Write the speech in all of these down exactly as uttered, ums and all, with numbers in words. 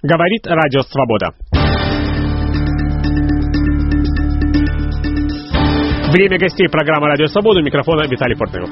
Говорит Радио Свобода. Время гостей программы «Радио Свобода». У микрофона Виталий Портнов.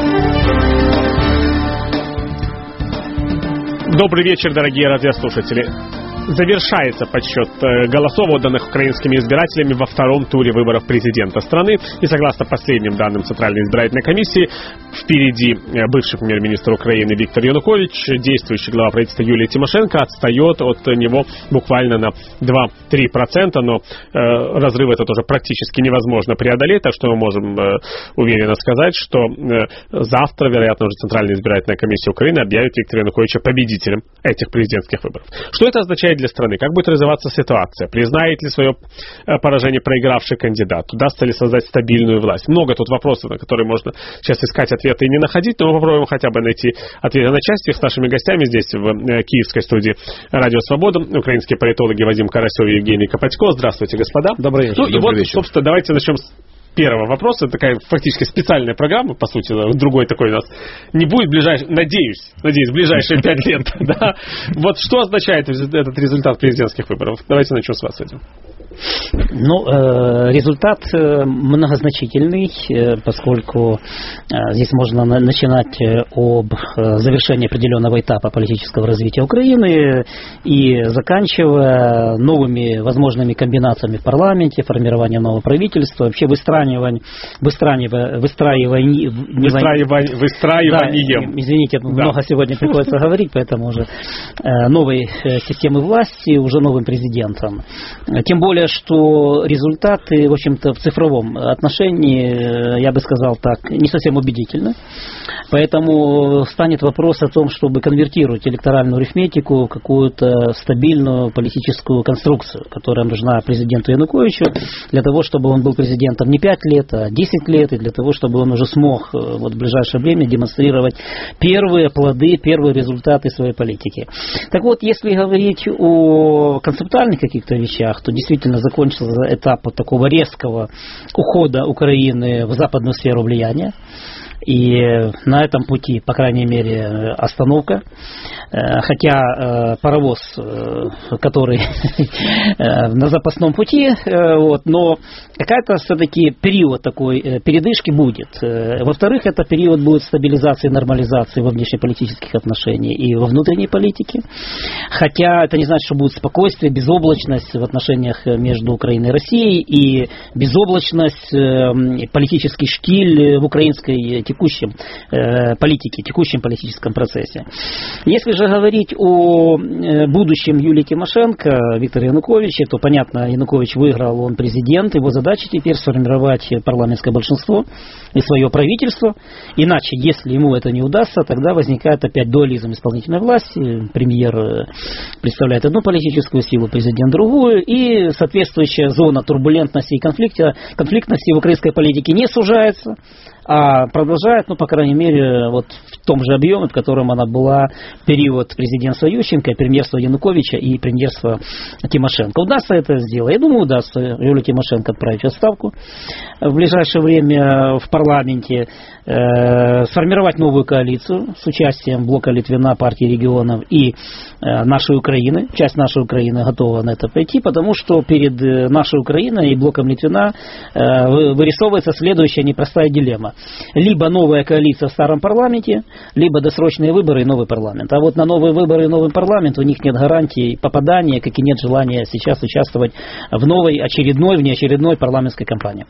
Добрый вечер, дорогие радиослушатели. Завершается подсчет голосов, отданных украинскими избирателями во втором туре выборов президента страны. И согласно последним данным Центральной избирательной комиссии, впереди бывший премьер-министр Украины Виктор Янукович, действующий глава правительства Юлия Тимошенко отстает от него буквально на два-три процента, но э, разрыв этот уже практически невозможно преодолеть, так что мы можем э, уверенно сказать, что э, завтра, вероятно, уже Центральная избирательная комиссия Украины объявит Виктора Януковича победителем этих президентских выборов. Что это означает для страны? Как будет развиваться ситуация? Признает ли свое поражение проигравший кандидат? Удастся ли создать стабильную власть? Много тут вопросов, на которые можно сейчас искать ответы и не находить, но мы попробуем хотя бы найти ответы на часть их с нашими гостями здесь, в киевской студии «Радио Свобода». Украинские политологи Вадим Карасев и Евгений Копатько. Здравствуйте, господа. Добрый вечер. Ну и Добрый вот, вечер. собственно, давайте начнем с первого вопроса. Это такая фактически специальная программа, по сути, другой такой у нас не будет в ближайшие, надеюсь, надеюсь, в ближайшие пять лет. Да? Вот что означает этот результат президентских выборов? Давайте начнем с вас, Вадим. Ну, э, результат э, многозначительный, э, поскольку э, здесь можно на, начинать об э, завершении определенного этапа политического развития Украины и заканчивая новыми возможными комбинациями в парламенте, формированием нового правительства, вообще выстраиванием, выстраиванием, выстраиванием, выстраиванием, выстраиванием. Да, извините, да. Много сегодня приходится говорить, поэтому уже э, новой э, системы власти, уже новым президентом. Тем более, что результаты, в общем-то, в цифровом отношении, я бы сказал так, не совсем убедительны. Поэтому станет вопрос о том, чтобы конвертировать электоральную арифметику в какую-то стабильную политическую конструкцию, которая нужна президенту Януковичу для того, чтобы он был президентом не пять лет, а десять лет, и для того, чтобы он уже смог вот, в ближайшее время демонстрировать первые плоды, первые результаты своей политики. Так вот, если говорить о концептуальных каких-то вещах, то действительно закончился этап вот такого резкого ухода Украины в западную сферу влияния. И на этом пути, по крайней мере, остановка. Хотя паровоз, который на запасном пути, вот, но какая-то все-таки период такой передышки будет. Во-вторых, это период будет стабилизации и нормализации во внешнеполитических отношениях и во внутренней политике. Хотя это не значит, что будет спокойствие, безоблачность в отношениях между Украиной и Россией и безоблачность, политический штиль в украинской текущем э, политике, текущем политическом процессе. Если же говорить о э, будущем Юлии Тимошенко, Виктора Януковича, то понятно, Янукович выиграл, он президент, его задача теперь сформировать парламентское большинство и свое правительство. Иначе, если ему это не удастся, тогда возникает опять дуализм исполнительной власти. Премьер представляет одну политическую силу, президент другую, и соответствующая зона турбулентности и конфликта, конфликтности в украинской политике не сужается, а продолжает, ну, по крайней мере, вот в том же объеме, в котором она была в период президентства Ющенко, премьерства Януковича и премьерства Тимошенко. Удастся это сделать? Я думаю, удастся Юлию Тимошенко отправить в отставку в ближайшее время в парламенте, э, сформировать новую коалицию с участием блока Литвина, партии регионов и э, нашей Украины. Часть нашей Украины готова на это пойти, потому что перед нашей Украиной и блоком Литвина э, вырисовывается следующая непростая дилемма. Либо новая коалиция в старом парламенте, либо досрочные выборы и новый парламент. А вот на новые выборы и новый парламент у них нет гарантии попадания, как и нет желания сейчас участвовать в новой, очередной, внеочередной парламентской кампании.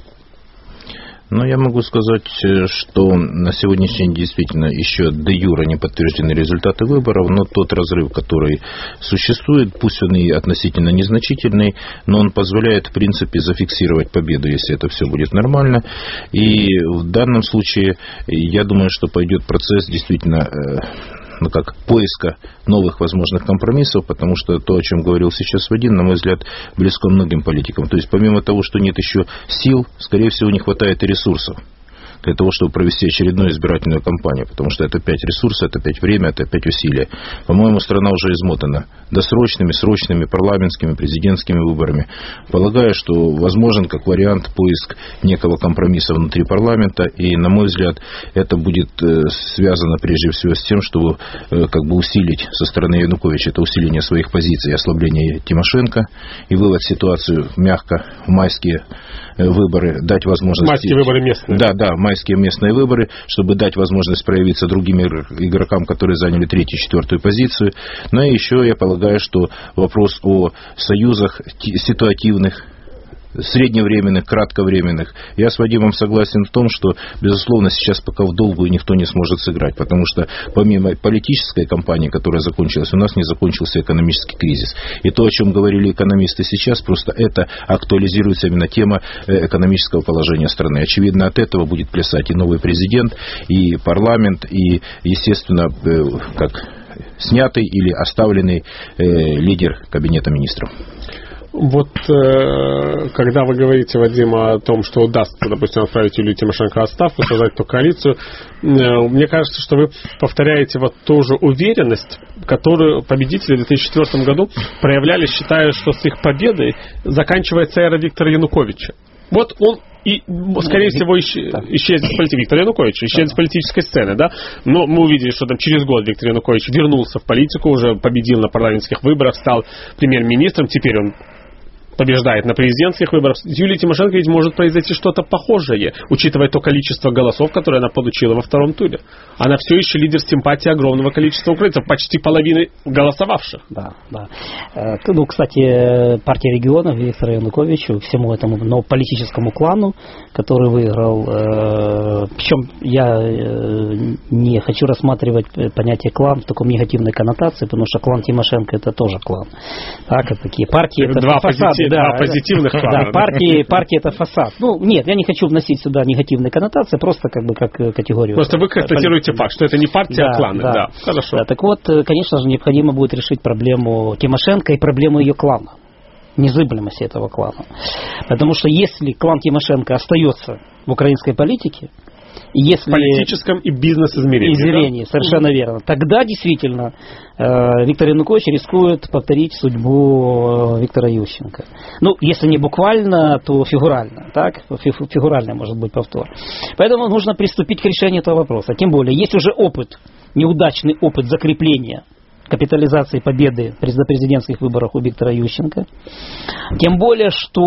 Ну, я могу сказать, что на сегодняшний день действительно еще де юре не подтверждены результаты выборов, но тот разрыв, который существует, пусть он и относительно незначительный, но он позволяет, в принципе, зафиксировать победу, если это все будет нормально. И в данном случае, я думаю, что пойдет процесс действительно ну, как поиска новых возможных компромиссов, потому что то, о чем говорил сейчас Вадим, на мой взгляд, близко многим политикам. То есть, помимо того, что нет еще сил, скорее всего, не хватает и ресурсов для того, чтобы провести очередную избирательную кампанию, потому что это опять ресурсы, это опять время, это опять усилия. По-моему, страна уже измотана досрочными, срочными парламентскими, президентскими выборами. Полагаю, что возможен как вариант поиск некого компромисса внутри парламента, и, на мой взгляд, это будет связано прежде всего с тем, чтобы как бы усилить со стороны Януковича это усиление своих позиций, ослабление Тимошенко и вывод ситуацию мягко в майские выборы, дать возможность... Майские выборы местные. Да, да, майские местные выборы, чтобы дать возможность проявиться другим игрокам, которые заняли третью, четвертую позицию. Но еще я полагаю, что вопрос о союзах ситуативных, средневременных, кратковременных. Я с Вадимом согласен в том, что, безусловно, сейчас пока в долгую никто не сможет сыграть, потому что помимо политической кампании, которая закончилась, у нас не закончился экономический кризис. И то, о чем говорили экономисты сейчас, просто это актуализируется именно тема экономического положения страны. Очевидно, от этого будет плясать и новый президент, и парламент, и, естественно, как снятый или оставленный лидер Кабинета министров. Вот э, когда вы говорите, Вадим, о том, что удастся, допустим, отправить Юлию Тимошенко в отставку, создать ту коалицию, э, мне кажется, что вы повторяете вот ту же уверенность, которую победители в две тысячи четвёртом году проявляли, считая, что с их победой заканчивается эра Виктора Януковича. Вот он и, скорее всего, исчезнет с политики. Виктор Янукович исчезнет с политической сцены, да? Но мы увидели, что там через год Виктор Янукович вернулся в политику, уже победил на парламентских выборах, стал премьер-министром, теперь он побеждает на президентских выборах. С Юлией Тимошенко ведь может произойти что-то похожее, учитывая то количество голосов, которое она получила во втором туре. Она все еще лидер симпатии огромного количества украинцев, почти половины голосовавших. Да, да. Ну, кстати, партия регионов Виктора Януковича, всему этому но политическому клану, который выиграл, причем я не хочу рассматривать понятие клан в таком негативной коннотации, потому что клан Тимошенко это тоже клан. Так, это такие партии, это Два фасады. Да, два позитивных клана. Да, партии, партии это фасад. Ну, нет, я не хочу вносить сюда негативные коннотации, просто как бы как категорию. Просто вы констатируете факт, что это не партия, да, а кланы. Да. Да, хорошо. Да, так вот, конечно же, необходимо будет решить проблему Тимошенко и проблему ее клана. Незыблемости этого клана. Потому что если клан Тимошенко остается в украинской политике, если... В политическом и бизнес-измерении. Измерении, да? Совершенно mm-hmm. верно. Тогда действительно э, Виктор Янукович рискует повторить судьбу э, Виктора Ющенко. Ну, если не буквально, то фигурально. Так? Фигурально может быть повтор. Поэтому нужно приступить к решению этого вопроса. Тем более, есть уже опыт, неудачный опыт закрепления капитализации победы при президентских выборах у Виктора Ющенко. Тем более,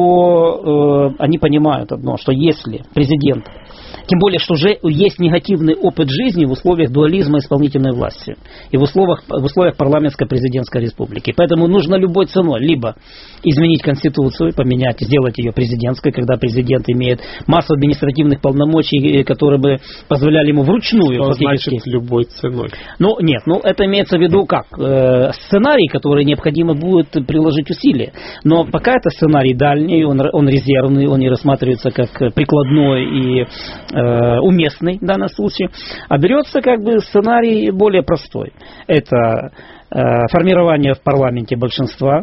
что э, они понимают одно, что если президент, тем более, что уже есть негативный опыт жизни в условиях дуализма исполнительной власти и в условиях, в условиях парламентско-президентской республики. Поэтому нужно любой ценой либо изменить Конституцию, поменять, сделать ее президентской, когда президент имеет массу административных полномочий, которые бы позволяли ему вручную... Что значит любой ценой? Ну, нет, ну это имеется в виду как? Э, сценарий, который необходимо будет приложить усилия. Но пока это сценарий дальний, он, он резервный, он не рассматривается как прикладной и э, уместный в данном случае, а берется как бы сценарий более простой. Это э, формирование в парламенте большинства,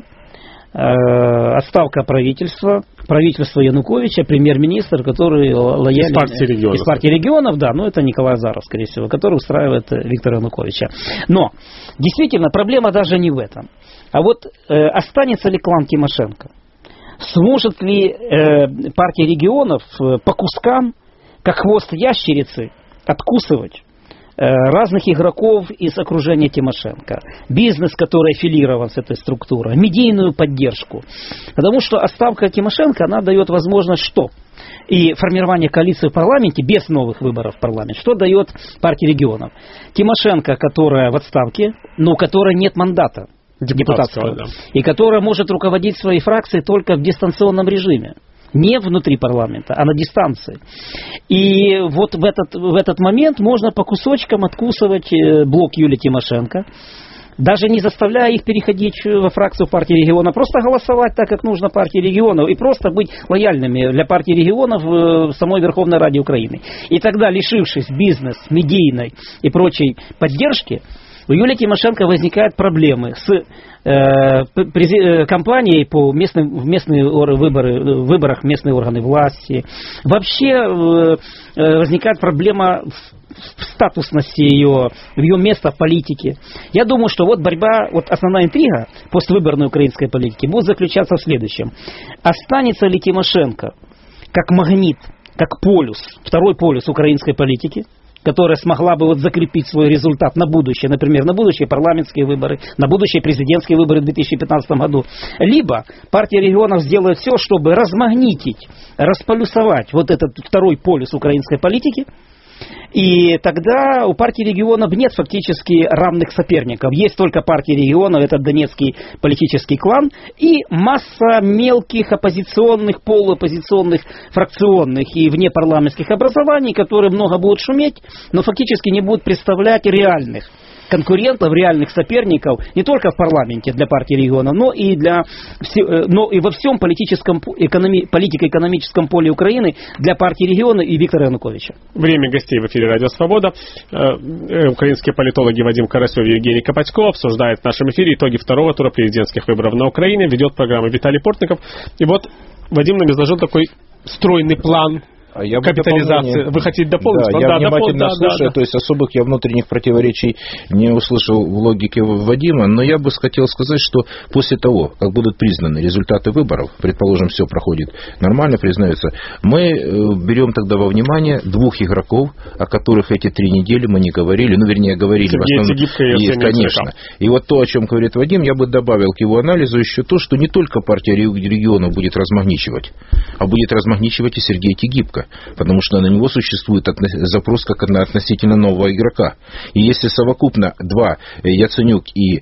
отставка правительства, правительство Януковича, премьер-министр, который лоялен... Из партии регионов. Из партии регионов, да, но это Николай Азаров, скорее всего, который устраивает Виктора Януковича. Но, действительно, проблема даже не в этом. А вот э, останется ли клан Тимошенко? Сможет ли э, партия регионов э, по кускам, как хвост ящерицы, откусывать разных игроков из окружения Тимошенко, бизнес, который аффилирован с этой структурой, медийную поддержку. Потому что отставка Тимошенко, она дает возможность что? И формирование коалиции в парламенте без новых выборов в парламент. Что дает партия регионов? Тимошенко, которая в отставке, но у которой нет мандата депутатского, депутатского да. И которая может руководить своей фракцией только в дистанционном режиме. Не внутри парламента, а на дистанции. И вот в этот, в этот момент можно по кусочкам откусывать блок Юлии Тимошенко, даже не заставляя их переходить во фракцию партии регионов, просто голосовать так, как нужно партии регионов, и просто быть лояльными для партии регионов в самой Верховной Раде Украины. И тогда, лишившись бизнес, медийной и прочей поддержки, у Юлии Тимошенко возникают проблемы с э, прези, кампанией по местным, в местные выборы, выборах местные органы власти. Вообще э, возникает проблема в в статусности ее, в ее место в политике. Я думаю, что вот борьба, вот основная интрига поствыборной украинской политики будет заключаться в следующем. Останется ли Тимошенко как магнит, как полюс, второй полюс украинской политики, которая смогла бы вот закрепить свой результат на будущее, например, на будущие парламентские выборы, на будущие президентские выборы в две тысячи пятнадцатом году. Либо партия регионов сделает все, чтобы размагнитить, располюсовать вот этот второй полюс украинской политики. И тогда у партии регионов нет фактически равных соперников. Есть только партия регионов, это донецкий политический клан, и масса мелких оппозиционных, полуоппозиционных, фракционных и внепарламентских образований, которые много будут шуметь, но фактически не будут представлять реальных конкурентов, реальных соперников не только в парламенте для партии регионов, но и, для, но и во всем политическом, экономи, политико-экономическом поле Украины для партии регионов и Виктора Януковича. Время гостей в эфире «Радио Свобода». Украинские политологи Вадим Карасев и Евгений Копатько обсуждают в нашем эфире итоги второго тура президентских выборов на Украине. Ведет программу Виталий Портников. И вот Вадим нам изложил такой стройный план А я капитализации. Вы хотите дополнить? Да, Он, я да, внимательно допол... слушаю, да, да, то есть особых я внутренних противоречий не услышал в логике Вадима, но я бы хотел сказать, что после того, как будут признаны результаты выборов, предположим, все проходит нормально, признаются, мы берем тогда во внимание двух игроков, о которых эти три недели мы не говорили, ну, вернее, говорили Сергей в основном. Тигибко и Есть, конечно. И вот то, о чем говорит Вадим, я бы добавил к его анализу еще то, что не только партия регионов будет размагничивать, а будет размагничивать и Сергей Тигибко, потому что на него существует запрос как на относительно нового игрока. И если совокупно два, Яценюк и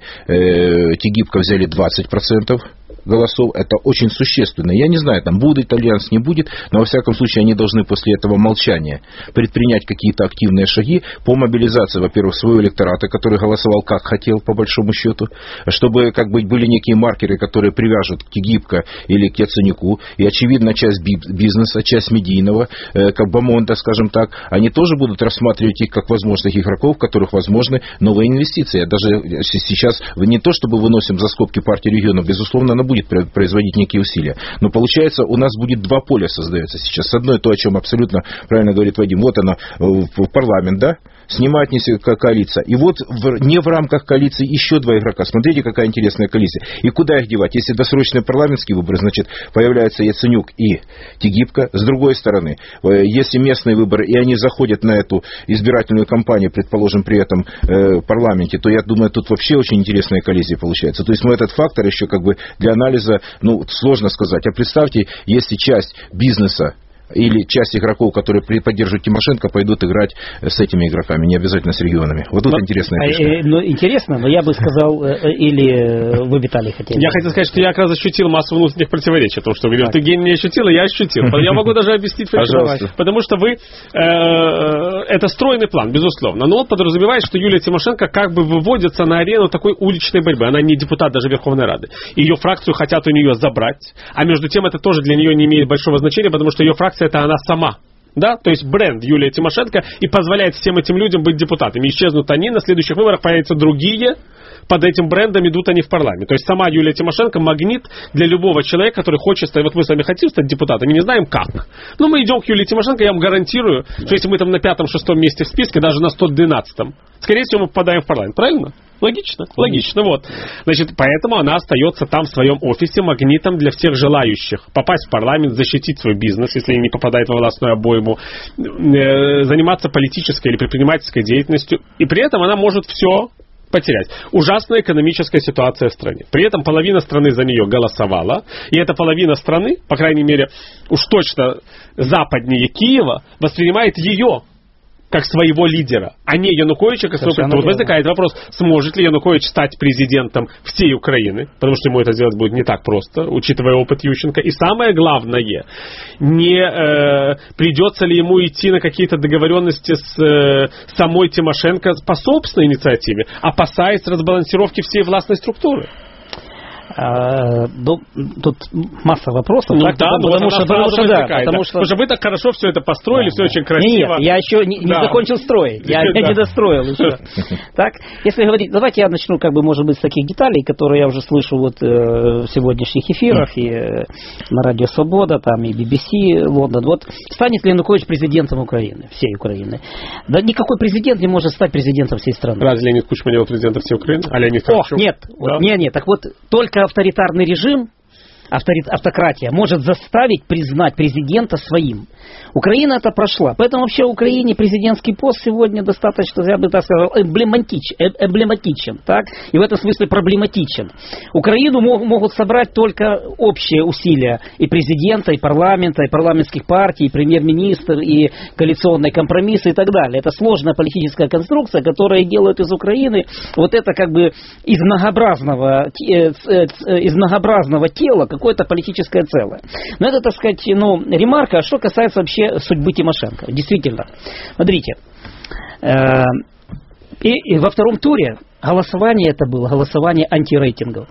э, Тигибко взяли двадцать процентов голосов, это очень существенно. Я не знаю, там будет альянс, не будет, но во всяком случае они должны после этого молчания предпринять какие-то активные шаги по мобилизации, во-первых, своего электората, который голосовал как хотел, по большому счету, чтобы как бы были некие маркеры, которые привяжут к Тигибко или к Яценюку, и очевидно часть бизнеса, часть медийного, э, как Бомонда, скажем так, они тоже будут рассматривать их как возможных игроков, в которых возможны новые инвестиции. Даже сейчас не то, чтобы выносим за скобки партии регионов, безусловно, она будет производить некие усилия. Но получается, у нас будет два поля создается сейчас. С одной, то, о чем абсолютно правильно говорит Вадим, вот она, в парламент, да, снимать не коалиция. И вот в, не в рамках коалиции еще два игрока. Смотрите, какая интересная коалиция. И куда их девать? Если досрочные парламентские выборы, значит, появляются Яценюк и Тигибко. С другой стороны, если местные выборы, и они заходят на эту избирательную кампанию, предположим, при этом э, парламенте, то я думаю, тут вообще очень интересная коллизия получается. То есть мы этот фактор еще как бы для анализа, ну, сложно сказать. А представьте, если часть бизнеса или часть игроков, которые поддерживают Тимошенко, пойдут играть с этими игроками, не обязательно с регионами. Вот тут но, интересная фишка. Э, ну, интересно, но я бы сказал, э, или вы, Виталий, хотели? Я хотел сказать, что я как раз ощутил массу внутренних противоречий. То, что вы говорите, ты Евгений не ощутил, а я ощутил. Я могу даже объяснить, почему. Потому что вы... Это стройный план, безусловно. Но он подразумевает, что Юлия Тимошенко как бы выводится на арену такой уличной борьбы. Она не депутат даже Верховной Рады. Ее фракцию хотят у нее забрать. А между тем это тоже для нее не имеет большого значения, потому что ее фракция это она сама. Да? То есть бренд Юлия Тимошенко и позволяет всем этим людям быть депутатами. Исчезнут они, на следующих выборах появятся другие, под этим брендом идут они в парламент. То есть сама Юлия Тимошенко магнит для любого человека, который хочет стать. Вот мы с вами хотим стать депутатами, не знаем как. Но мы идем к Юлии Тимошенко, я вам гарантирую, что если мы там на пятом-шестом месте в списке, даже на сто двенадцатом, скорее всего мы попадаем в парламент. Правильно? Логично? Логично, вот. Значит, поэтому она остается там в своем офисе магнитом для всех желающих попасть в парламент, защитить свой бизнес, если не попадает во властную обойму, э, заниматься политической или предпринимательской деятельностью, и при этом она может все потерять. Ужасная экономическая ситуация в стране. При этом половина страны за нее голосовала, и эта половина страны, по крайней мере, уж точно западнее Киева, воспринимает ее как своего лидера, а не Януковича как своего президента. Вот возникает вопрос, сможет ли Янукович стать президентом всей Украины, потому что ему это сделать будет не так просто, учитывая опыт Ющенко. И самое главное, не э, придется ли ему идти на какие-то договоренности с э, самой Тимошенко по собственной инициативе, опасаясь разбалансировки всей властной структуры. А, ну, тут масса вопросов. Ну так, да, потому, потому, что, потому, что, да, потому да. что... Потому что вы так хорошо все это построили, да, все да. очень красиво. Нет, я еще не, не да. закончил строить, я, да. я не достроил еще. Так, если говорить, давайте я начну, как бы, может быть, с таких деталей, которые я уже слышу вот э, в сегодняшних эфирах, и э, на Радио Свобода, там, и би би си Лондон. Вот станет ли Янукович президентом Украины, всей Украины? Да никакой президент не может стать президентом всей страны. Разве Леонид Кучма не был президентом всей Украины? А Леонид О, нет, да? вот, нет, нет, так вот, только авторитарный режим, авторит, автократия, может заставить признать президента своим. Украина это прошла. Поэтому вообще в Украине президентский пост сегодня достаточно, я бы так сказал, эмблематич, эмблематичен. Так? И в этом смысле проблематичен. Украину мог, могут собрать только общие усилия и президента, и парламента, и парламентских партий, и премьер-министр, и коалиционные компромиссы и так далее. Это сложная политическая конструкция, которая делает из Украины вот это как бы из многообразного, из многообразного тела какое-то политическое целое. Но это, так сказать, ну, ремарка, что касается вообще судьбы Тимошенко. Действительно. Смотрите. Э, и, и во втором туре голосование это было голосование антирейтингов.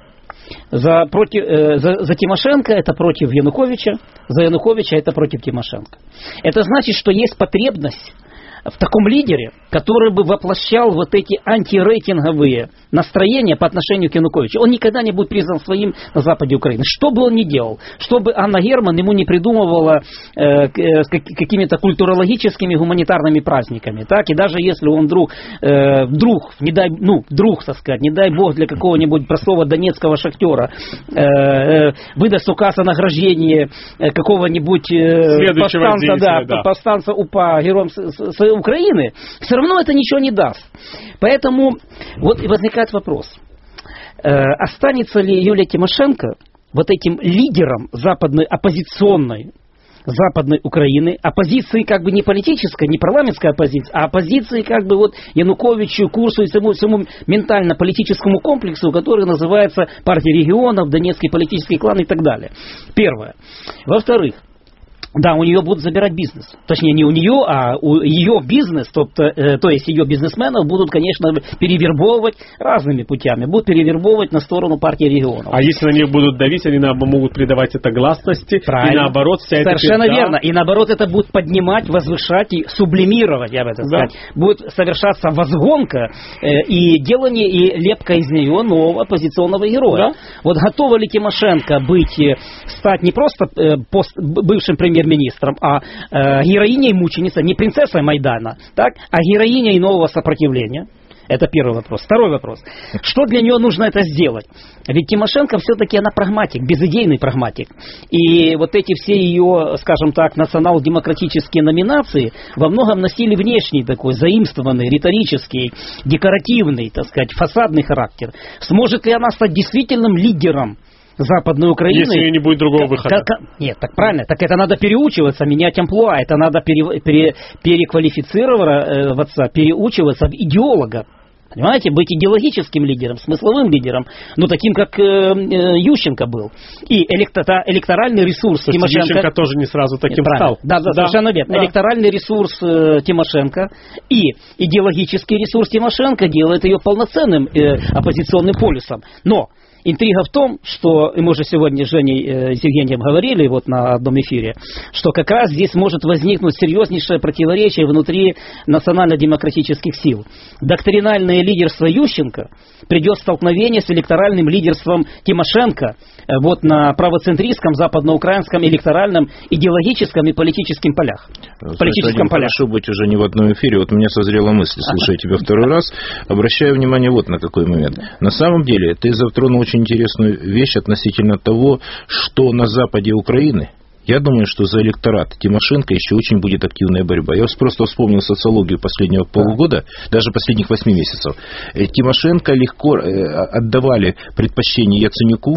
За, против, э, за, за Тимошенко это против Януковича, за Януковича это против Тимошенко. Это значит, что есть потребность в таком лидере, который бы воплощал вот эти антирейтинговые настроения по отношению к Януковичу. Он никогда не будет признан своим на западе Украины. Что бы он ни делал, что бы Анна Герман ему не придумывала э, э, какими-то культурологическими гуманитарными праздниками, так, и даже если он вдруг, э, вдруг, не дай, ну, вдруг, так сказать, не дай бог для какого-нибудь простого донецкого шахтера э, э, выдаст указ о награждении э, какого-нибудь э, повстанца, да, да. повстанца УПА, героем своей Украины, все равно это ничего не даст. Поэтому вот и возникает вопрос, э, останется ли Юлия Тимошенко вот этим лидером западной оппозиционной западной Украины, оппозиции как бы не политической, не парламентской оппозиции, а оппозиции как бы вот Януковичу, курсу и всему, всему ментально-политическому комплексу, который называется партия регионов, Донецкий политический клан и так далее. Первое. Во-вторых, да, у нее будут забирать бизнес. Точнее, не у нее, а у ее бизнес, то, то, то есть ее бизнесменов будут, конечно, перевербовывать разными путями. Будут перевербовывать на сторону партии регионов. А если на них будут давить, они могут придавать это гласности. Правильно. И наоборот, вся эта Совершенно пизда... верно. И наоборот, это будет поднимать, возвышать и сублимировать, я бы это сказать. Да. Будет совершаться возгонка э, и делание, и лепка из нее нового оппозиционного героя. Да. Вот готова ли Тимошенко быть, стать не просто э, пост, бывшим премьер министром, а э, героиней мученицей, не принцессой Майдана, так, а героиней нового сопротивления. Это первый вопрос. Второй вопрос. Что для нее нужно это сделать? Ведь Тимошенко все-таки она прагматик, безыдейный прагматик. И вот эти все ее, скажем так, национал-демократические номинации во многом носили внешний такой, заимствованный, риторический, декоративный, так сказать, фасадный характер. Сможет ли она стать действительным лидером Западной Украины? Если не будет другого выхода. Как, как, нет, так правильно. Так это надо переучиваться, менять амплуа. Это надо пере, пере, переквалифицироваться, переучиваться в идеолога. Понимаете, быть идеологическим лидером, смысловым лидером, но таким, как э, э, Ющенко был. И электора, электоральный ресурс Слушайте, Тимошенко... Ющенко тоже не сразу таким Нет, стал. Да, да, да, совершенно верно. Да. Электоральный ресурс э, Тимошенко и идеологический ресурс Тимошенко делает ее полноценным э, оппозиционным полюсом. Но интрига в том, что, и мы уже сегодня с Женей э, с Евгением говорили вот на одном эфире, что как раз здесь может возникнуть серьезнейшее противоречие внутри национально-демократических сил. Доктринальное лидерство Ющенко придет в столкновение с электоральным лидерством Тимошенко э, вот на правоцентристском, западноукраинском, электоральном, идеологическом и политическом полях. Политическом полях. Хорошо быть уже не в одном эфире. Вот у меня созрела мысль, слушая тебя второй раз, обращаю внимание вот на какой момент. На самом деле ты затронул очень интересную вещь относительно того, что на западе Украины, я думаю, что за электорат Тимошенко еще очень будет активная борьба. Я просто вспомнил социологию последнего полугода, даже последних восьми месяцев. Тимошенко легко отдавали предпочтение Яценюку,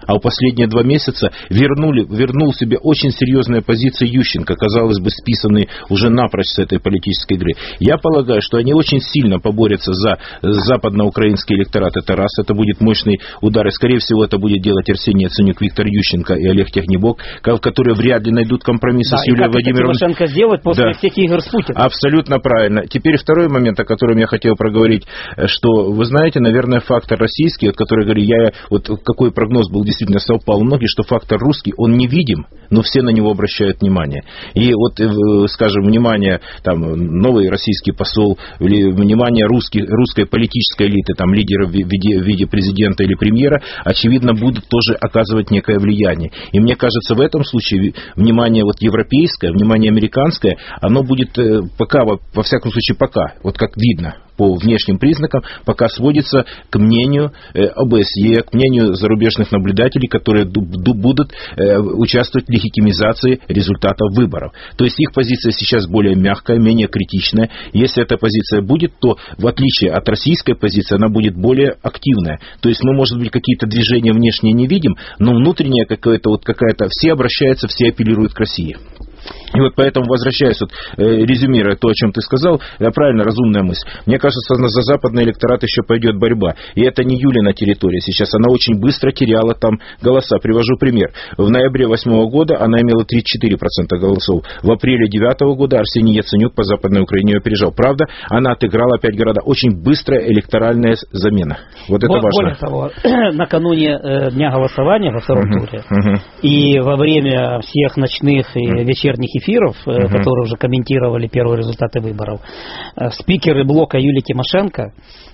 А в последние два месяца вернули, вернул себе очень серьезная позиция Ющенко, казалось бы, списанный уже напрочь с этой политической игры. Я полагаю, что они очень сильно поборются за западноукраинский электорат. Это раз, это будет мощный удар. И, скорее всего, это будет делать Арсений Яценюк, Виктор Ющенко и Олег Технибок, которые вряд ли найдут компромиссы да, с Юлией Владимировной. Тимошенко сделать после да. всех игр с Путиным. Абсолютно правильно. Теперь второй момент, о котором я хотел проговорить, что, вы знаете, наверное, фактор российский, вот, который, говорю, я, вот какой прогноз был действительно совпал у многих, что фактор русский, он невидим, но все на него обращают внимание. И вот, скажем, внимание, там, новый российский посол, или внимание русский, русской политической элиты, там, лидеров в виде, в виде президента или премьера, очевидно, будут тоже оказывать некое влияние. И мне кажется, в этом случае внимание вот европейское, внимание американское, оно будет пока, во всяком случае пока, вот как видно по внешним признакам, пока сводится к мнению ОБСЕ, к мнению зарубежных наблюдателей, которые будут участвовать в легитимизации результатов выборов. То есть их позиция сейчас более мягкая, менее критичная. Если эта позиция будет, то в отличие от российской позиции, она будет более активная. То есть мы, может быть, какие-то движения внешние не видим, но внутренняя какая-то, вот какая-то, все обращаются, все апеллируют к России. И вот поэтому, возвращаясь, вот, э, резюмируя то, о чем ты сказал, это правильно, разумная мысль. Мне кажется, за западный электорат еще пойдет борьба. И это не Юлина территория сейчас. Она очень быстро теряла там голоса. Привожу пример. В ноябре восьмого года она имела тридцать четыре процента голосов. В апреле девятого года Арсений Яценюк по Западной Украине ее опережал. Правда, она отыграла опять города. Очень быстрая электоральная замена. Вот это важно. Более того, накануне э, дня голосования во втором uh-huh, туре uh-huh. и во время всех ночных и uh-huh. вечерних эфиров, uh-huh. которые уже комментировали первые результаты выборов, спикеры блока Юлии Тимошенко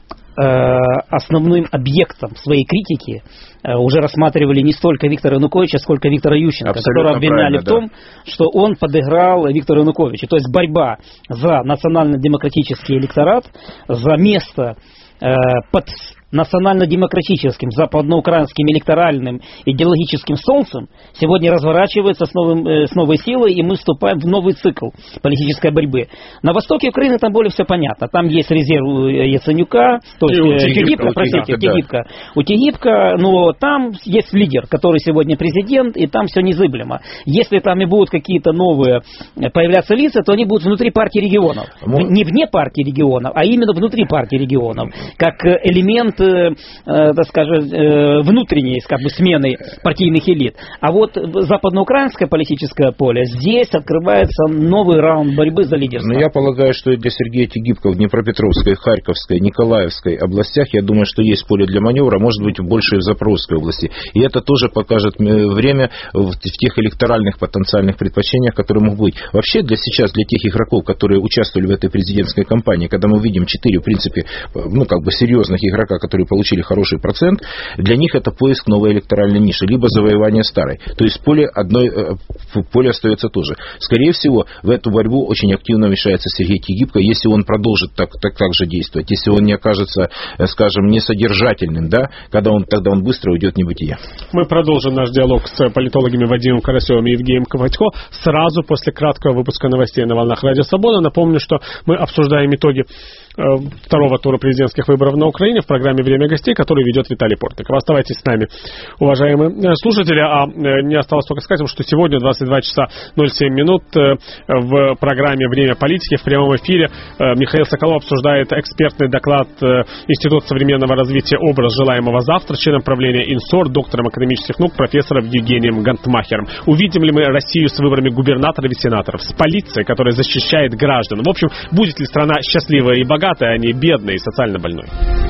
основным объектом своей критики уже рассматривали не столько Виктора Януковича, сколько Виктора Ющенко, абсолютно которого обвиняли в том, да. что он подыграл Виктору Януковичу. То есть борьба за национально-демократический электорат, за место под национально-демократическим, западноукраинским электоральным идеологическим солнцем сегодня разворачивается с, новым, э, с новой силой, и мы вступаем в новый цикл политической борьбы. На востоке Украины там более все понятно. Там есть резерв Яценюка, то есть э, Тегибко, простите, Тегибко. У Тегибко, но там есть лидер, который сегодня президент, и там все незыблемо. Если там и будут какие-то новые появляться лица, то они будут внутри партии регионов. Мы... Не вне партии регионов, а именно внутри партии регионов. Как элемент Э, так скажем, э, внутренней как бы, смены партийных элит. А вот западноукраинское политическое поле, здесь открывается новый раунд борьбы за лидерство. Но я полагаю, что для Сергея Тегибко в Днепропетровской, Харьковской, Николаевской областях, я думаю, что есть поле для маневра, может быть, больше в Запорожской области. И это тоже покажет время в, в тех электоральных потенциальных предпочтениях, которые могут быть. Вообще, для сейчас, для тех игроков, которые участвовали в этой президентской кампании, когда мы видим четыре, в принципе, ну, как бы серьезных игрока, которые получили хороший процент, для них это поиск новой электоральной ниши, либо завоевание старой. То есть поле, одной, поле остается тоже. Скорее всего, в эту борьбу очень активно вмешается Сергей Тегибко, если он продолжит так, так, так же действовать, если он не окажется, скажем, несодержательным, да, когда он, тогда он быстро уйдет в небытие. Мы продолжим наш диалог с политологами Вадимом Карасевым и Евгением Коватько сразу после краткого выпуска новостей на волнах Радио Свобода. Напомню, что мы обсуждаем итоги второго тура президентских выборов на Украине в программе «Время гостей», которую ведет Виталий Портников. Оставайтесь с нами, уважаемые слушатели. А мне осталось только сказать, что сегодня в двадцать два часа ноль семь минут в программе «Время политики» в прямом эфире Михаил Соколов обсуждает экспертный доклад Института современного развития «Образ желаемого завтра», членом правления Инсор, доктором экономических наук, профессором Евгением Гантмахером. Увидим ли мы Россию с выборами губернаторов и сенаторов, с полицией, которая защищает граждан? В общем, будет ли страна счастливая и богатая, а не бедной и социально больной?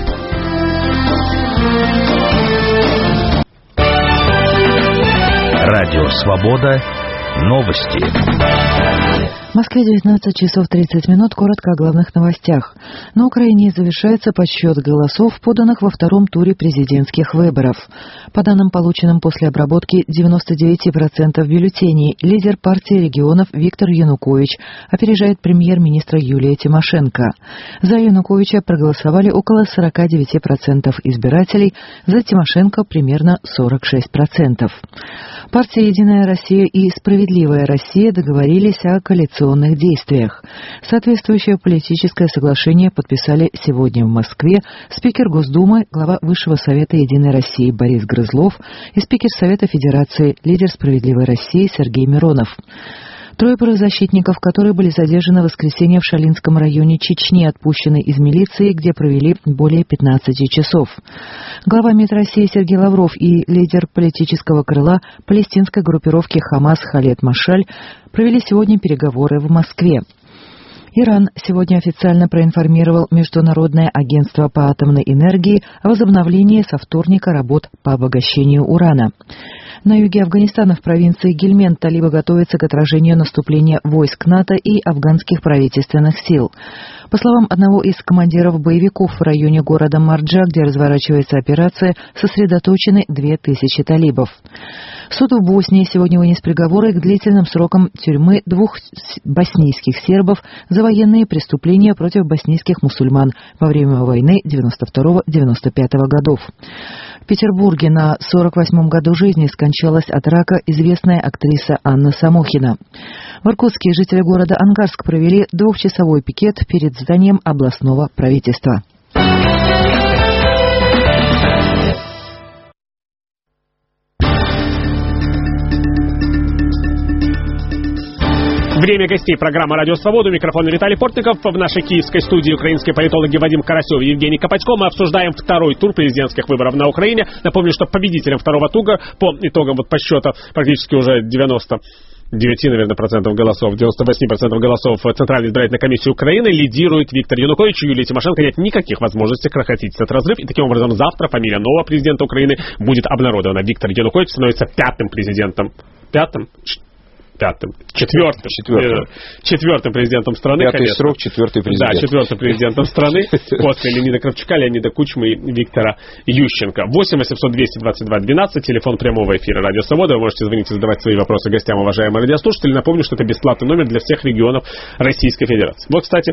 Радио Свобода. Новости. В Москве девятнадцать часов тридцать минут. Коротко о главных новостях. На Украине завершается подсчет голосов, поданных во втором туре президентских выборов. По данным, полученным после обработки девяносто девять процентов бюллетеней, лидер партии регионов Виктор Янукович опережает премьер-министра Юлия Тимошенко. За Януковича проголосовали около сорок девять процентов избирателей, за Тимошенко примерно сорок шесть процентов. Партия «Единая Россия» и «Справедливая Россия» договорились о коалиционных действиях. Соответствующее политическое соглашение подписали сегодня в Москве спикер Госдумы, глава Высшего Совета «Единой России» Борис Грызлов и спикер Совета Федерации, лидер «Справедливой России» Сергей Миронов. Трое правозащитников, которые были задержаны в воскресенье в Шалинском районе Чечни, отпущены из милиции, где провели более пятнадцати часов. Глава МИД России Сергей Лавров и лидер политического крыла палестинской группировки «Хамас» Халед Машаль провели сегодня переговоры в Москве. Иран сегодня официально проинформировал Международное агентство по атомной энергии о возобновлении со вторника работ по обогащению урана. На юге Афганистана в провинции Гельманд талибы готовятся к отражению наступления войск НАТО и афганских правительственных сил. По словам одного из командиров боевиков, в районе города Марджа, где разворачивается операция, сосредоточены две тысячи талибов. Суд в Боснии сегодня вынес приговоры к длительным срокам тюрьмы двух боснийских сербов за военные преступления против боснийских мусульман во время войны девяносто второго — девяносто пятого годов. В Петербурге на сорок восьмом году жизни скончалась от рака известная актриса Анна Самохина. В Иркутске жители города Ангарск провели двухчасовой пикет перед зданием областного правительства. Время гостей программы «Радио Свобода». Микрофон Виталий Портников. В нашей киевской студии украинские политологи Вадим Карасев и Евгений Копатько. Мы обсуждаем второй тур президентских выборов на Украине. Напомню, что победителем второго тура по итогам вот подсчета практически уже девяносто девять, наверное, процентов голосов, девяносто восемь процентов голосов Центральной избирательной комиссии Украины лидирует Виктор Янукович. Юлии Тимошенко нет никаких возможностей прекратить этот разрыв. И таким образом завтра фамилия нового президента Украины будет обнародована. Виктор Янукович становится пятым президентом. Пятым? Пятым, четвертым, четвертым. четвертым президентом страны. Пятый конечно. Срок, четвертый президент. Да, четвертым президентом страны после Леонида Кравчука, Леонида Кучмы и Виктора Ющенко. восемь восемьсот двести двадцать два двенадцать, телефон прямого эфира «Радио Свобода». Вы можете звонить и задавать свои вопросы гостям, уважаемые радиослушатели. Напомню, что это бесплатный номер для всех регионов Российской Федерации. Вот, кстати,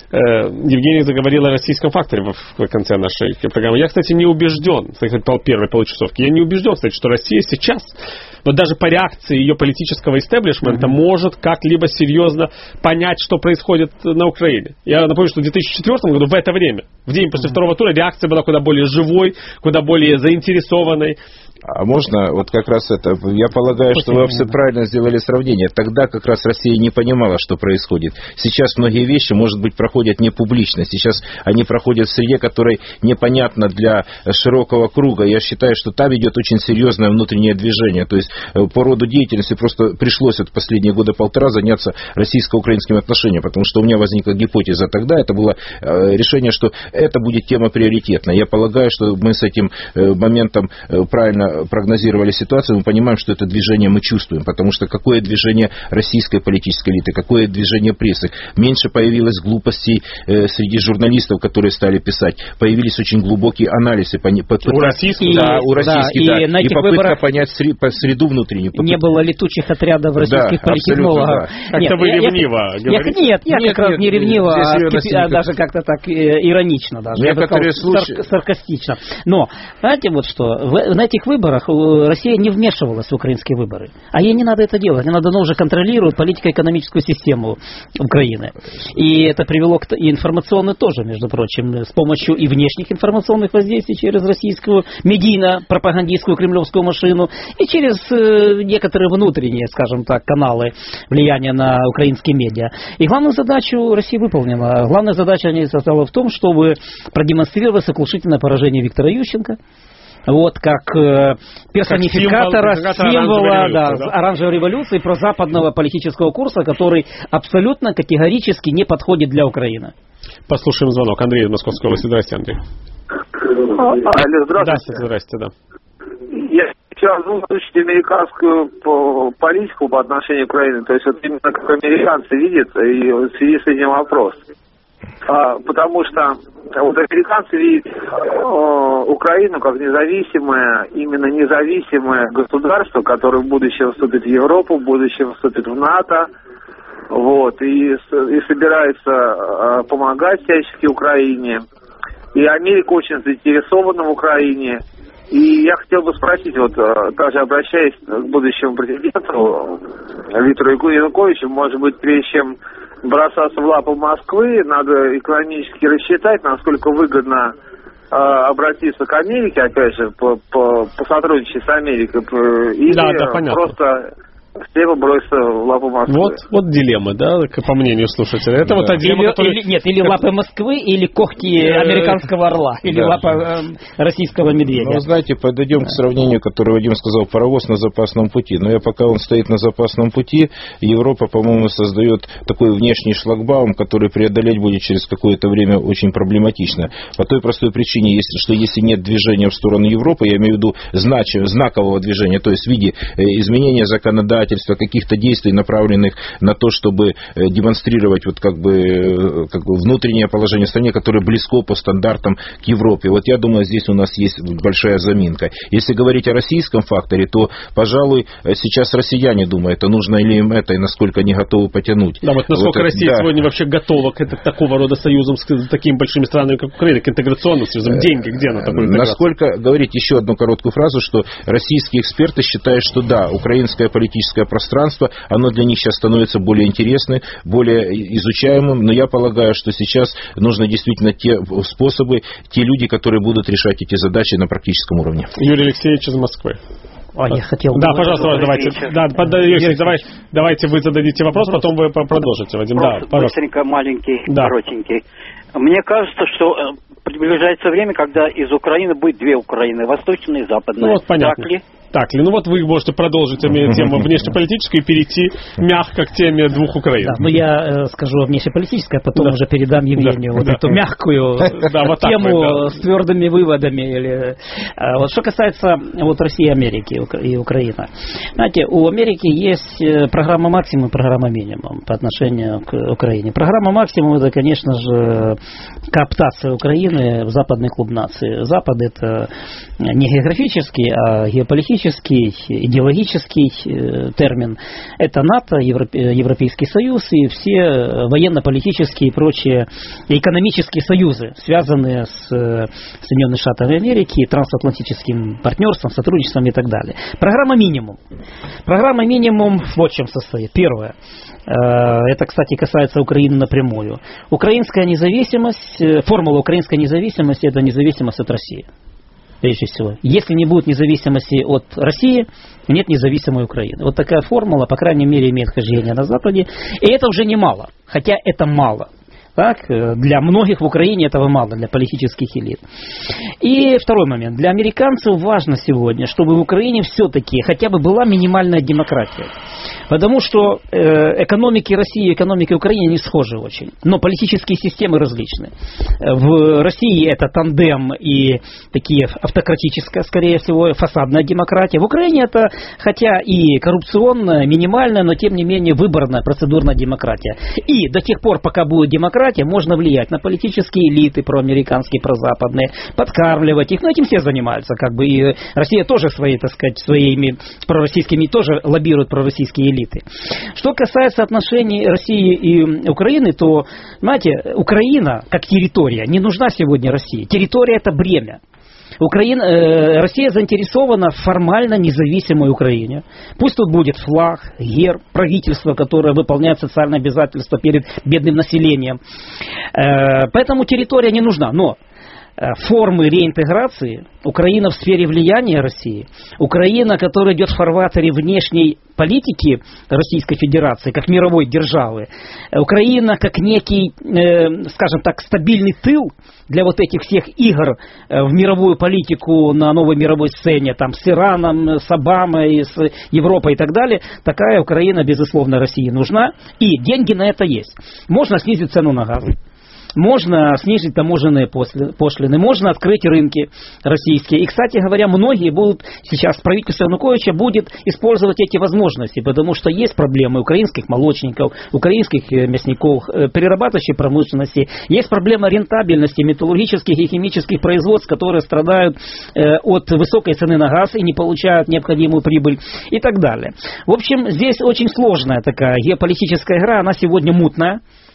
Евгений заговорил о российском факторе в конце нашей программы. Я, кстати, не убежден, кстати, первой получасовки, я не убежден, кстати, что Россия сейчас, вот даже по реакции ее политического истеблишмента, mm-hmm. может как-либо серьезно понять, что происходит на Украине. Я напомню, что в две тысячи четвёртом году, в это время, в день после mm-hmm. второго тура, реакция была куда более живой, куда более заинтересованной. А можно, вот как раз это, я полагаю, После что вы все правильно сделали сравнение. Тогда как раз Россия не понимала, что происходит. Сейчас многие вещи, может быть, проходят не публично. Сейчас они проходят в среде, которой непонятна для широкого круга. Я считаю, что там идет очень серьезное внутреннее движение. То есть по роду деятельности просто пришлось вот последние года полтора заняться российско-украинскими отношениями, потому что у меня возникла гипотеза тогда, это было решение, что это будет тема приоритетная. Я полагаю, что мы с этим моментом правильно прогнозировали ситуацию, мы понимаем, что это движение мы чувствуем, потому что какое движение российской политической элиты, какое движение прессы. Меньше появилось глупостей э, среди журналистов, которые стали писать. Появились очень глубокие анализы. По, по, у российских? Да, у российских, да. И, да. и попытка понять сред, по среду внутреннюю. Попытка. Не было летучих отрядов российских да, политтехнологов. Да. Как-то вы ревниво я, говорите? Нет, я нет, как нет, раз не ревниво, а, кипи, а даже как-то так э, иронично. Даже. Я бы сказал, случаи... сар- саркастично. Но, знаете, вот что, в, на этих выборах Россия не вмешивалась в украинские выборы. А ей не надо это делать. Она давно уже контролирует политико-экономическую систему Украины. И это привело к и информационно тоже, между прочим, с помощью и внешних информационных воздействий через российскую медийно-пропагандистскую кремлевскую машину и через э, некоторые внутренние, скажем так, каналы влияния на украинские медиа. И главную задачу Россия выполнила. Главная задача они состояла в том, чтобы продемонстрировать сокрушительное поражение Виктора Ющенко. Вот как э, персонификатора, как символ, символа да, да? оранжевой революции, прозападного политического курса, который абсолютно категорически не подходит для Украины. Послушаем звонок. Андрей из Московской области. Здравствуйте, Андрей. Алло, здравствуйте. Здравствуйте, да. Я сейчас буду изучить американскую политику по отношению к Украине. То есть вот именно как американцы видят, и в связи с этим вопрос. А, потому что вот американцы видят э, Украину как независимое, именно независимое государство, которое в будущем вступит в Европу, в будущем вступит в НАТО, вот, и, и собирается э, помогать всячески Украине. И Америка очень заинтересована в Украине. И я хотел бы спросить, вот также обращаясь к будущему президенту Виктору Януковичу, может быть, прежде чем бросаться в лапы Москвы, надо экономически рассчитать, насколько выгодно э, обратиться к Америке, опять же, по, по, посотрудничать с Америкой, или да, да, просто все бросятся в лапы Москвы. Вот, вот дилемма, да, по мнению слушателя. Это да. вот та дилемма, или, которая... или, нет, или лапы Москвы, или когти американского орла, или да. лапа э, российского медведя. Ну, знаете, подойдем да. к сравнению, которое Вадим сказал, паровоз на запасном пути. Но я пока он стоит на запасном пути, Европа, по-моему, создает такой внешний шлагбаум, который преодолеть будет через какое-то время очень проблематично. По той простой причине, если, что если нет движения в сторону Европы, я имею в виду знач, знакового движения, то есть в виде изменения законодательства, каких-то действий, направленных на то, чтобы демонстрировать вот как бы, как бы внутреннее положение в стране, которое близко по стандартам к Европе. Вот я думаю, здесь у нас есть большая заминка. Если говорить о российском факторе, то, пожалуй, сейчас россияне думают, а нужно ли им это и насколько они готовы потянуть. Да, вот насколько вот, Россия да. сегодня вообще готова к это, такого рода союзам с такими большими странами, как Украина, к интеграционным союзам. Деньги где на такую интеграцию? Насколько, говорить еще одну короткую фразу, что российские эксперты считают, что да, украинское политическое пространство, оно для них сейчас становится более интересным, более изучаемым, но я полагаю, что сейчас нужно действительно те способы, те люди, которые будут решать эти задачи на практическом уровне. Юрий Алексеевич из Москвы. А, я хотел... Да, пожалуйста, давайте. Да, Юрий, давай, давайте вы зададите вопрос, потом вы продолжите, Вадим. Да, пожалуйста. Быстренько, маленький, да. коротенький. Мне кажется, что приближается время, когда из Украины будет две Украины, восточная и западная. Ну, вот понятно. Так ли? Так ли? Ну вот вы можете продолжить тему внешнеполитической и перейти мягко к теме двух Украин. Да, ну я э, скажу о внешнеполитической, а потом да. уже передам Евгению да. вот да. эту мягкую да, вот тему вы, да. с твердыми выводами. Или, а, вот, что касается вот, России, Америки и Украины. Знаете, у Америки есть программа максимум и программа минимум по отношению к Украине. Программа максимум это, конечно же, кооптация Украины в западный клуб наций. Запад это не географический, а геополитический, идеологический э, термин. Это НАТО, Европе, Европейский Союз и все военно-политические и прочие экономические союзы, связанные с э, Соединенными Штатами Америки, трансатлантическим партнерством, сотрудничеством и так далее. Программа минимум. Программа минимум вот в чем состоит. Первое. Э, это, кстати, касается Украины напрямую. Украинская независимость, э, формула украинской независимости это независимость от России. Прежде всего. Если не будет независимости от России, нет независимой Украины. Вот такая формула, по крайней мере, имеет хождение на Западе. И это уже немало. Хотя это мало. Так, для многих в Украине этого мало, для политических элит. И второй момент. Для американцев важно сегодня, чтобы в Украине все-таки хотя бы была минимальная демократия. Потому что э, экономики России и экономики Украины не схожи очень. Но политические системы различны. В России это тандем и такие автократическая, скорее всего, фасадная демократия. В Украине это, хотя и коррупционная, минимальная, но тем не менее выборная, процедурная демократия. И до тех пор, пока будет демократия, можно влиять на политические элиты проамериканские, прозападные, подкармливать их. Но этим все занимаются. Как бы, и Россия тоже свои, так сказать, своими пророссийскими тоже лоббирует пророссийские элиты. Что касается отношений России и Украины, то, знаете, Украина как территория не нужна сегодня России. Территория это бремя. Украина, э, Россия заинтересована в формально независимой Украине. Пусть тут будет флаг, герб, правительство, которое выполняет социальные обязательства перед бедным населением. Э, поэтому территория не нужна. Но формы реинтеграции, Украина в сфере влияния России, Украина, которая идет в фарватере внешней политики Российской Федерации, как мировой державы, Украина как некий, э, скажем так, стабильный тыл для вот этих всех игр в мировую политику на новой мировой сцене, там, с Ираном, с Обамой, с Европой и так далее, такая Украина, безусловно, России нужна, и деньги на это есть. Можно снизить цену на газ. Можно снизить таможенные пошлины, можно открыть рынки российские. И, кстати говоря, многие будут сейчас, правительство Януковича будет использовать эти возможности, потому что есть проблемы украинских молочников, украинских мясников, перерабатывающей промышленности, есть проблема рентабельности металлургических и химических производств, которые страдают от высокой цены на газ и не получают необходимую прибыль и так далее. В общем, здесь очень сложная такая геополитическая игра, она сегодня мутная.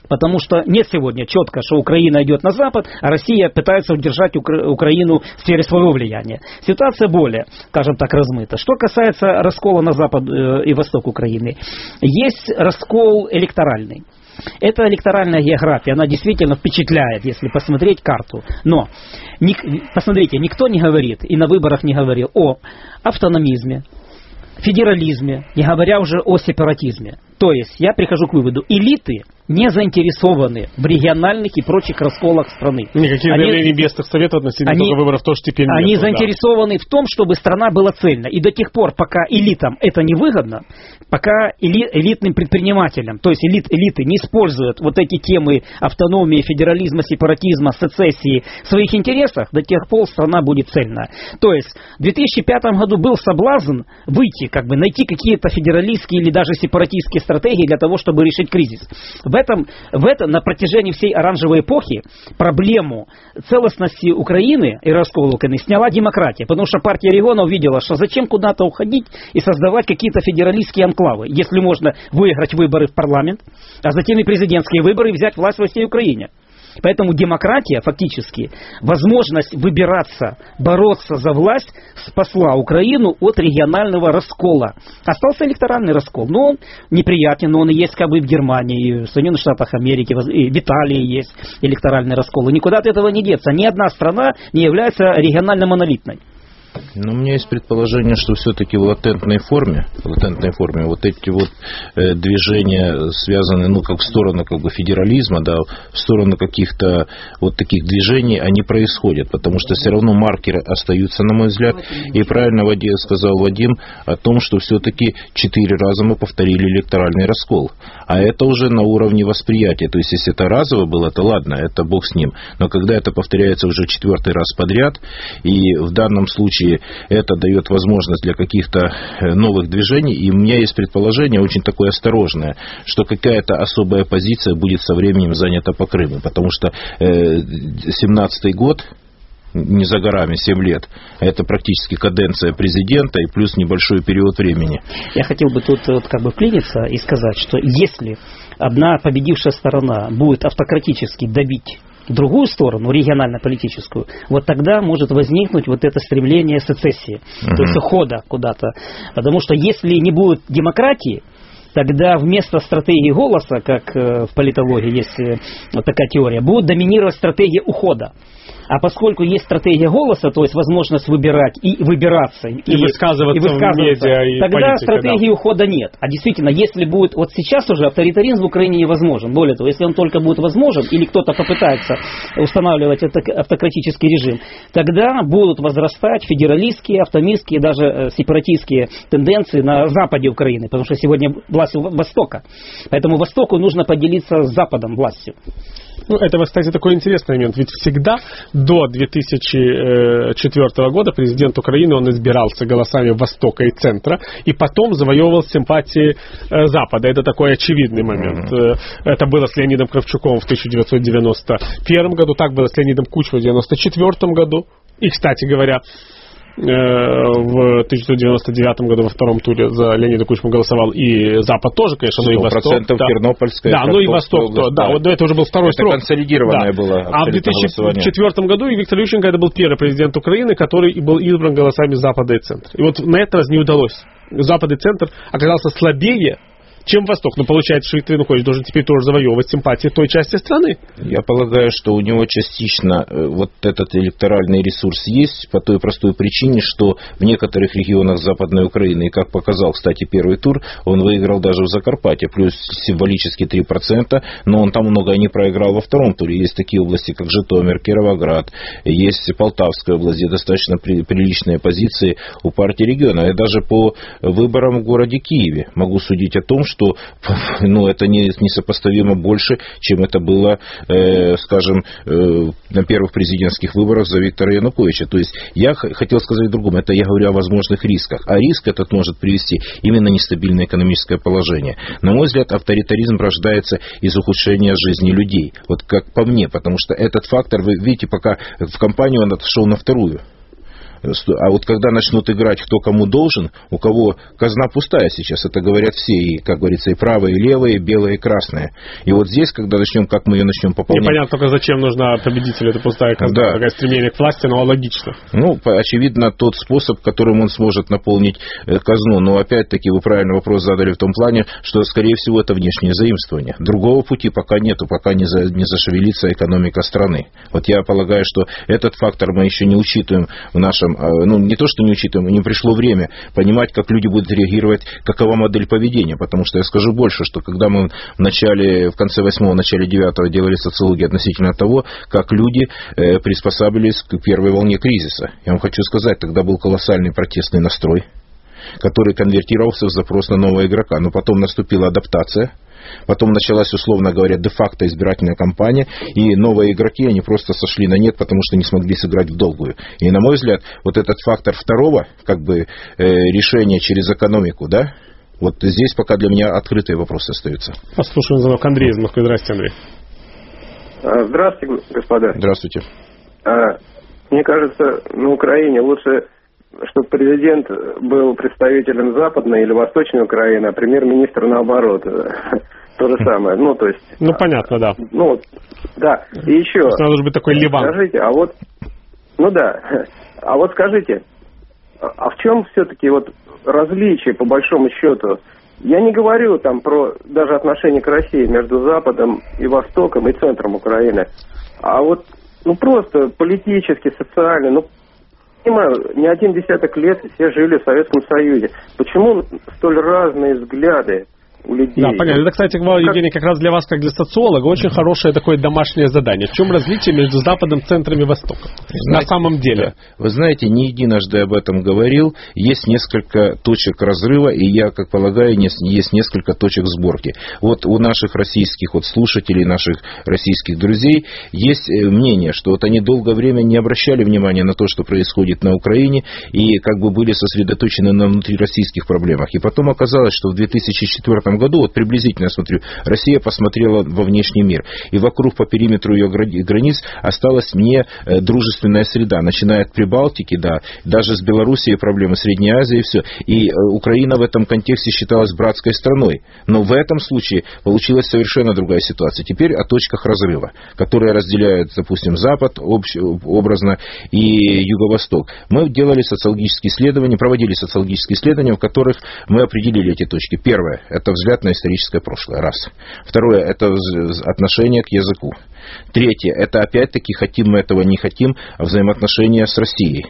Потому что нет сегодня четко, что Украина идет на Запад, а Россия пытается удержать Укра- Украину в сфере своего влияния. Ситуация более, скажем так, размыта. Что касается раскола на Запад э, и Восток Украины, есть раскол электоральный. Эта электоральная география, она действительно впечатляет, если посмотреть карту. Но, ник, посмотрите, никто не говорит, и на выборах не говорил о автономизме, федерализме, не говоря уже о сепаратизме. То есть, я прихожу к выводу, элиты не заинтересованы в региональных и прочих расколах страны. Никаких заявлений местных советов относительно они, выборов тоже теперь нет. Они заинтересованы да. в том, чтобы страна была цельна. И до тех пор, пока элитам это не выгодно, пока эли, элитным предпринимателям, то есть элит, элиты не используют вот эти темы автономии, федерализма, сепаратизма, сецессии в своих интересах, до тех пор страна будет цельна. То есть в две тысячи пятом году был соблазн выйти, как бы найти какие-то федералистские или даже сепаратистские стратегии для того, чтобы решить кризис. В этом, в этом на протяжении всей оранжевой эпохи проблему целостности Украины и раскола Украины сняла демократия, потому что партия регионов увидела, что зачем куда-то уходить и создавать какие-то федералистские анклавы, если можно выиграть выборы в парламент, а затем и президентские выборы и взять власть во всей Украине. Поэтому демократия, фактически, возможность выбираться, бороться за власть, спасла Украину от регионального раскола. Остался электоральный раскол, но он неприятен, но он и есть как бы в Германии, в Соединенных Штатах Америки, и в Италии есть электоральный раскол. И никуда от этого не деться. Ни одна страна не является регионально монолитной. Но у меня есть предположение, что все-таки в латентной форме, в латентной форме вот эти вот э, движения связаны, ну, как в сторону как бы федерализма, да, в сторону каких-то вот таких движений, они происходят, потому что все равно маркеры остаются, на мой взгляд, и правильно Вадим, сказал Вадим о том, что все-таки четыре раза мы повторили электоральный раскол, а это уже на уровне восприятия, то есть если это разово было, то ладно, это бог с ним, но когда это повторяется уже четвертый раз подряд, и в данном случае это дает возможность для каких-то новых движений. И у меня есть предположение, очень такое осторожное, что какая-то особая позиция будет со временем занята по Крыму. Потому что семнадцатый год, не за горами, семь лет, это практически каденция президента и плюс небольшой период времени. Я хотел бы тут вот как бы вклиниться и сказать, что если одна победившая сторона будет автократически давить другую сторону, регионально-политическую, вот тогда может возникнуть вот это стремление сецессии, uh-huh. то есть ухода куда-то. Потому что если не будет демократии, тогда вместо стратегии голоса, как в политологии есть вот такая теория, будет доминировать стратегия ухода. А поскольку есть стратегия голоса, то есть возможность выбирать и выбираться, и, и высказываться, и высказываться в медиа, и тогда политика, стратегии да. ухода нет. А действительно, если будет, вот сейчас уже авторитаризм в Украине невозможен. Более того, если он только будет возможен, или кто-то попытается устанавливать автократический режим, тогда будут возрастать федералистские, автономистские, даже сепаратистские тенденции на западе Украины, потому что сегодня власть у Востока. Поэтому Востоку нужно поделиться с Западом властью. Ну, это, кстати, такой интересный момент. Ведь всегда до две тысячи четвёртого года президент Украины, он избирался голосами Востока и Центра, и потом завоевывал симпатии Запада. Это такой очевидный момент. Mm-hmm. Это было с Леонидом Кравчуком в тысяча девятьсот девяносто первом году, так было с Леонидом Кучмой в девяносто четвёртом году. И, кстати говоря, в тысяча девятьсот девяносто девятом году во втором туре за Леонида Кучму голосовал и Запад тоже, конечно, но и Восток. Да, Тернопольская, да, ну и Восток, то, да, вот это уже был второй это срок. Консолидированное да. было. А в две тысячи четвёртом году и Виктор Ющенко это был первый президент Украины, который был избран голосами Запада и Центра. И вот на этот раз не удалось. Запад и Центр оказался слабее, чем Восток. Но получается, что Виктор Янукович должен теперь тоже завоевывать симпатии той части страны. Я полагаю, что у него частично вот этот электоральный ресурс есть по той простой причине, что в некоторых регионах Западной Украины, и как показал, кстати, первый тур, он выиграл даже в Закарпатье, плюс символически три процента, но он там много не проиграл во втором туре. Есть такие области, как Житомир, Кировоград, есть Полтавская область, где достаточно приличные позиции у партии региона. Я даже по выборам в городе Киеве могу судить о том, что ну, это не, несопоставимо больше, чем это было, э, скажем, э, на первых президентских выборах за Виктора Януковича. То есть я х- хотел сказать о другом. Это я говорю о возможных рисках. А риск этот может привести именно нестабильное экономическое положение. На мой взгляд, авторитаризм рождается из ухудшения жизни людей. Вот как по мне. Потому что этот фактор, вы видите, пока в кампанию он отошел на вторую. А вот когда начнут играть, кто кому должен, у кого казна пустая сейчас, это говорят все, и, как говорится, и правые, и левые, и белые, и красные. И вот здесь, когда начнем, как мы ее начнем пополнять... Непонятно только, зачем нужна победителю эта пустая казна, да. Такое стремление к власти, но логично. Ну, очевидно, тот способ, которым он сможет наполнить казну. Но, опять-таки, вы правильно вопрос задали в том плане, что, скорее всего, это внешнее заимствование. Другого пути пока нету, пока не, за, не зашевелится экономика страны. Вот я полагаю, что этот фактор мы еще не учитываем в нашем... Ну, не то, что не учитываем, не пришло время понимать, как люди будут реагировать, какова модель поведения. Потому что я скажу больше, что когда мы в начале, в конце восьмого, начале девятого делали социологию относительно того, как люди э, приспосабливались к первой волне кризиса. Я вам хочу сказать, тогда был колоссальный протестный настрой, который конвертировался в запрос на нового игрока. Но потом наступила адаптация. Потом началась, условно говоря, де-факто избирательная кампания, и новые игроки, они просто сошли на нет, потому что не смогли сыграть в долгую. И, на мой взгляд, вот этот фактор второго, как бы, э, решения через экономику, да, вот здесь пока для меня открытые вопросы остаются. Послушаем звонок Андрея из Москвы. Здравствуйте, Андрей. Здравствуйте, господа. Здравствуйте. Мне кажется, на Украине лучше, чтобы президент был представителем Западной или Восточной Украины, а премьер-министр наоборот. То же самое. Ну, то есть... Ну, понятно, да. Ну, да. И еще... Надо быть такой Ливан. Скажите, а вот... Ну, да. А вот скажите, а в чем все-таки вот различие, по большому счету? Я не говорю там про даже отношения к России между Западом и Востоком и центром Украины. А вот, ну, просто политически, социально, ну, понимаю, не один десяток лет все жили в Советском Союзе. Почему столь разные взгляды у людей? Да, понятно. Это, кстати, Евгений, как раз для вас, как для социолога, очень хорошее такое домашнее задание. В чем различие между Западом, Центром и Востоком? Знаете, на самом деле. Вы знаете, не единожды об этом говорил. Есть несколько точек разрыва, и я, как полагаю, есть несколько точек сборки. Вот у наших российских вот слушателей, наших российских друзей есть мнение, что вот они долгое время не обращали внимания на то, что происходит на Украине, и как бы были сосредоточены на внутрироссийских проблемах. И потом оказалось, что в две тысячи четвёртом году, вот приблизительно, я смотрю, Россия посмотрела во внешний мир, и вокруг по периметру ее границ осталась не дружественная среда, начиная от Прибалтики, да, даже с Белоруссией проблемы, Средней Азии и все. И Украина в этом контексте считалась братской страной. Но в этом случае получилась совершенно другая ситуация. Теперь о точках разрыва, которые разделяют, допустим, Запад общ, образно и Юго-Восток. Мы делали социологические исследования, проводили социологические исследования, в которых мы определили эти точки. Первое, это взгляд на историческое прошлое, раз. Второе, это отношение к языку. Третье, это опять-таки, хотим мы этого, не хотим, взаимоотношения с Россией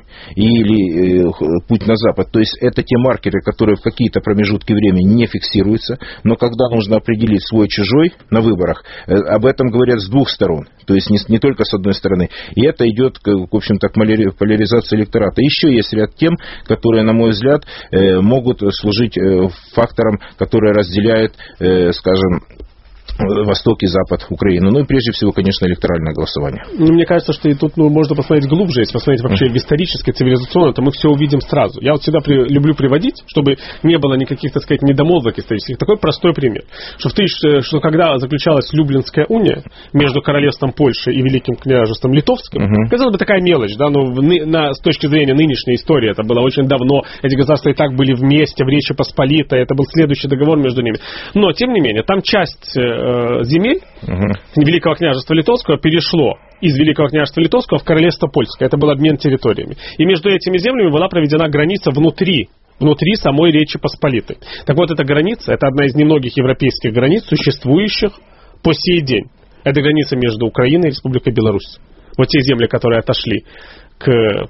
или э, путь на Запад. То есть это те маркеры, которые в какие-то промежутки времени не фиксируются, но когда нужно определить свой-чужой на выборах, э, об этом говорят с двух сторон, то есть не, не только с одной стороны. И это идет, в общем-то, к поляризации электората. Еще есть ряд тем, которые, на мой взгляд, э, могут служить э, фактором, который разделяет, э, скажем, Восток и Запад Украины. Ну и прежде всего, конечно, электоральное голосование. Ну, мне кажется, что и тут ну, можно посмотреть глубже, если посмотреть вообще в историческое, цивилизационное, то мы все увидим сразу. Я вот всегда при, люблю приводить, чтобы не было никаких, так сказать, недомолвок исторических. Такой простой пример. Что, в тысяч, что когда заключалась Люблинская уния между королевством Польши и Великим княжеством Литовским, uh-huh. казалось бы, такая мелочь, да, но в, на, с точки зрения нынешней истории, это было очень давно, эти государства и так были вместе в Речи Посполитой, это был следующий договор между ними. Но, тем не менее, там часть земель uh-huh. Великого княжества Литовского перешло из Великого княжества Литовского в Королевство Польское. Это был обмен территориями. И между этими землями была проведена граница внутри, внутри самой Речи Посполитой. Так вот, эта граница, это одна из немногих европейских границ, существующих по сей день. Это граница между Украиной и Республикой Беларусь. Вот те земли, которые отошли к э,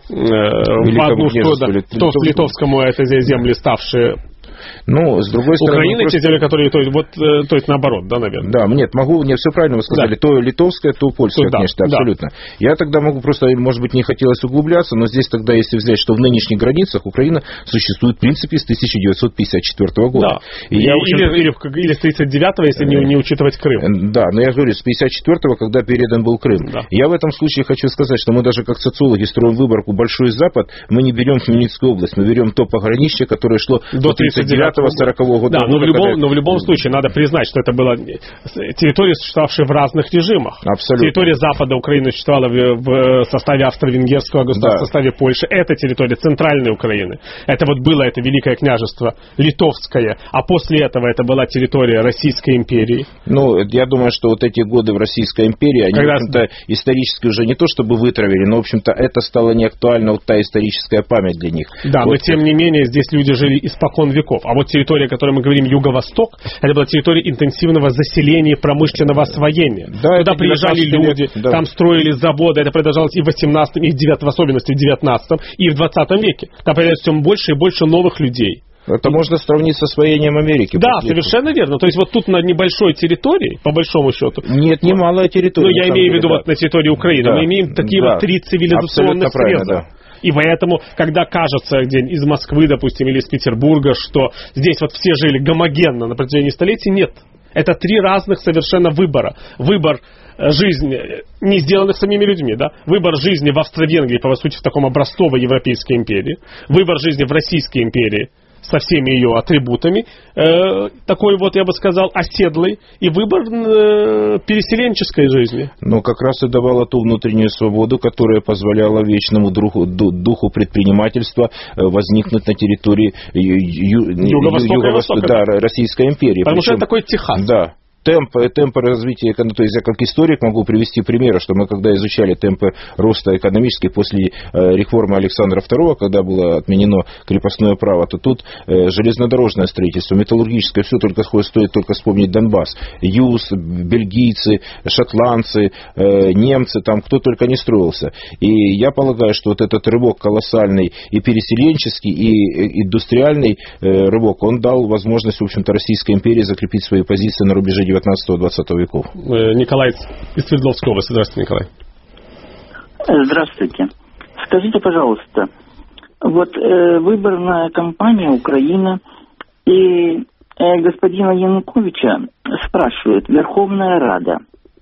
в одну сторону, то в Литовскому, это земли, ставшие... Ну, с другой стороны... Украина, просто... те земли, которые, то есть, вот, то есть наоборот, да, наверное? Да, нет, могу, не все правильно вы сказали, да. То литовское, то польское, то, конечно, да, абсолютно. Да. Я тогда могу просто, может быть, не хотелось углубляться, но здесь тогда, если взять, что в нынешних границах Украина существует, в принципе, с тысяча девятьсот пятьдесят четвёртого года. Да. И и, я, общем... или, или, или с тридцать девятого, если не, не учитывать Крым. Да, но я говорю, с пятьдесят четвёртого, когда передан был Крым. Да. Я в этом случае хочу сказать, что мы даже как социологи строим выборку Большой Запад, мы не берем Хмельницкую область, мы берем то пограничье, которое шло до тридцать девятого сорокового года. Да, но в, любом, но в любом случае надо признать, что это была территория, существовавшая в разных режимах. Абсолютно. Территория запада Украины существовала в, в составе австро-венгерского государства, да. в составе Польши. Это территория центральной Украины. Это вот было это Великое княжество Литовское, а после этого это была территория Российской империи. Ну, я думаю, что вот эти годы в Российской империи, они, Когда... в общем-то, исторически уже не то чтобы вытравили, но, в общем-то, это стало не актуально, вот та историческая память для них. Да, вот. Но тем не менее, здесь люди жили испокон веков. А вот территория, о которой мы говорим, Юго-Восток, это была территория интенсивного заселения и промышленного освоения. Да, туда приезжали люди, да. там строили заводы, это продолжалось и в восемнадцатом, и в девятнадцатом, в особенности в девятнадцатом, и в двадцатом веке. Там появляется все больше и больше новых людей. Это можно сравнить с освоением Америки. Да, совершенно верно. То есть вот тут на небольшой территории, по большому счету. Нет, немалая территория. Ну, я имею в виду да. вот на территории Украины. Да. Мы имеем такие да. вот три цивилизационных среза. Да. И поэтому, когда кажется где из Москвы, допустим, или из Петербурга, что здесь вот все жили гомогенно на протяжении столетий, нет. Это три разных совершенно выбора. Выбор жизни, не сделанных самими людьми, да? Выбор жизни в Австро-Венгрии, по сути, в таком образцово-европейской империи. Выбор жизни в Российской империи со всеми ее атрибутами, э, такой вот, я бы сказал, оседлый, и выбор э, переселенческой жизни. Но как раз и давала ту внутреннюю свободу, которая позволяла вечному духу, духу предпринимательства возникнуть на территории Юго-Востока, Юго-Востока да, Российской империи. Потому Причем, что это такой Техас. Да. Темпы, темпы развития, то есть я как историк могу привести примеры, что мы когда изучали темпы роста экономические после э, реформы Александра второго, когда было отменено крепостное право, то тут э, железнодорожное строительство, металлургическое, все только стоит только вспомнить Донбасс, Юз, бельгийцы, шотландцы, э, немцы, там кто только не строился. И я полагаю, что вот этот рывок колоссальный и переселенческий, и индустриальный э, рывок, он дал возможность, в общем-то, Российской империи закрепить свои позиции на рубеже девятнадцатого-двадцатого веков. Николай из Свердловской области. Здравствуйте, Николай. Здравствуйте. Скажите, пожалуйста, вот э, выборная кампания Украины и э, господина Януковича спрашивает Верховная Рада.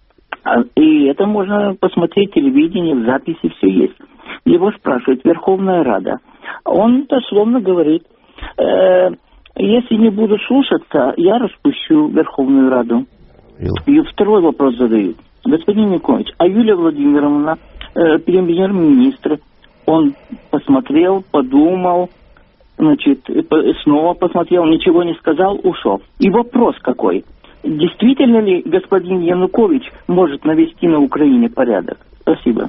И это можно посмотреть в телевидении, в записи все есть. Его спрашивает Верховная Рада. Он дословно говорит... Э, Если не буду слушаться, я распущу Верховную Раду. И второй вопрос задают. Господин Янукович, а Юлия Владимировна, э, премьер-министр, он посмотрел, подумал, значит, снова посмотрел, ничего не сказал, ушел. И вопрос какой? Действительно ли господин Янукович может навести на Украине порядок? Спасибо.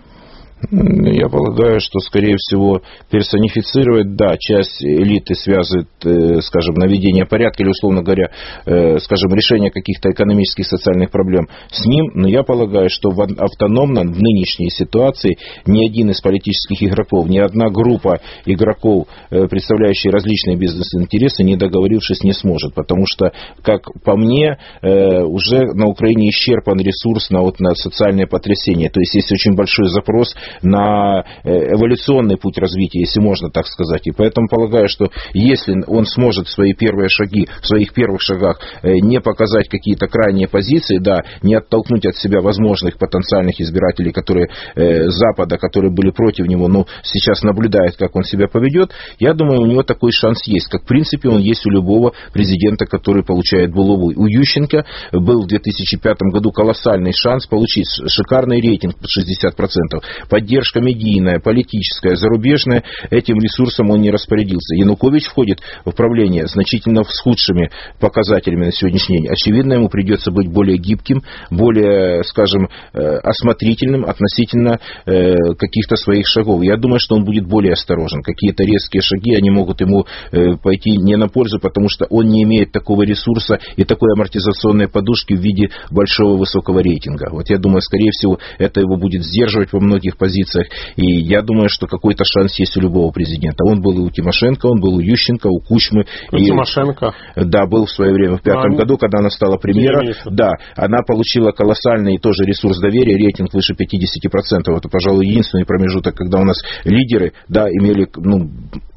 Я полагаю, что, скорее всего, персонифицировать, да, часть элиты связывает, э, скажем, наведение порядка или, условно говоря, э, скажем, решение каких-то экономических, социальных проблем с ним, но я полагаю, что в автономно в нынешней ситуации ни один из политических игроков, ни одна группа игроков, э, представляющие различные бизнес-интересы, не договорившись, не сможет, потому что, как по мне, э, уже на Украине исчерпан ресурс на, вот, на социальные потрясения, то есть есть очень большой запрос на эволюционный путь развития, если можно так сказать. И поэтому полагаю, что если он сможет свои первые шаги, в своих первых шагах не показать какие-то крайние позиции, да, не оттолкнуть от себя возможных потенциальных избирателей, которые э, Запада, которые были против него, но сейчас наблюдают, как он себя поведет, я думаю, у него такой шанс есть. Как в принципе он есть у любого президента, который получает булаву. У Ющенко был в две тысячи пятом году колоссальный шанс получить шикарный рейтинг под шестьдесят процентов. Поддержка медийная, политическая, зарубежная, этим ресурсом он не распорядился. Янукович входит в правление значительно с худшими показателями на сегодняшний день. Очевидно, ему придется быть более гибким, более, скажем, осмотрительным относительно каких-то своих шагов. Я думаю, что он будет более осторожен. Какие-то резкие шаги, они могут ему пойти не на пользу, потому что он не имеет такого ресурса и такой амортизационной подушки в виде большого высокого рейтинга. Вот я думаю, скорее всего, это его будет сдерживать во многих позициях. И я думаю, что какой-то шанс есть у любого президента. Он был и у Тимошенко, он был у Ющенко, у Кучмы. У и, Тимошенко? Да, был в свое время, в пятом а, году, когда она стала премьером. Да, она получила колоссальный тоже ресурс доверия, рейтинг выше пятьдесят процентов. Это, пожалуй, единственный промежуток, когда у нас лидеры, да, имели, ну,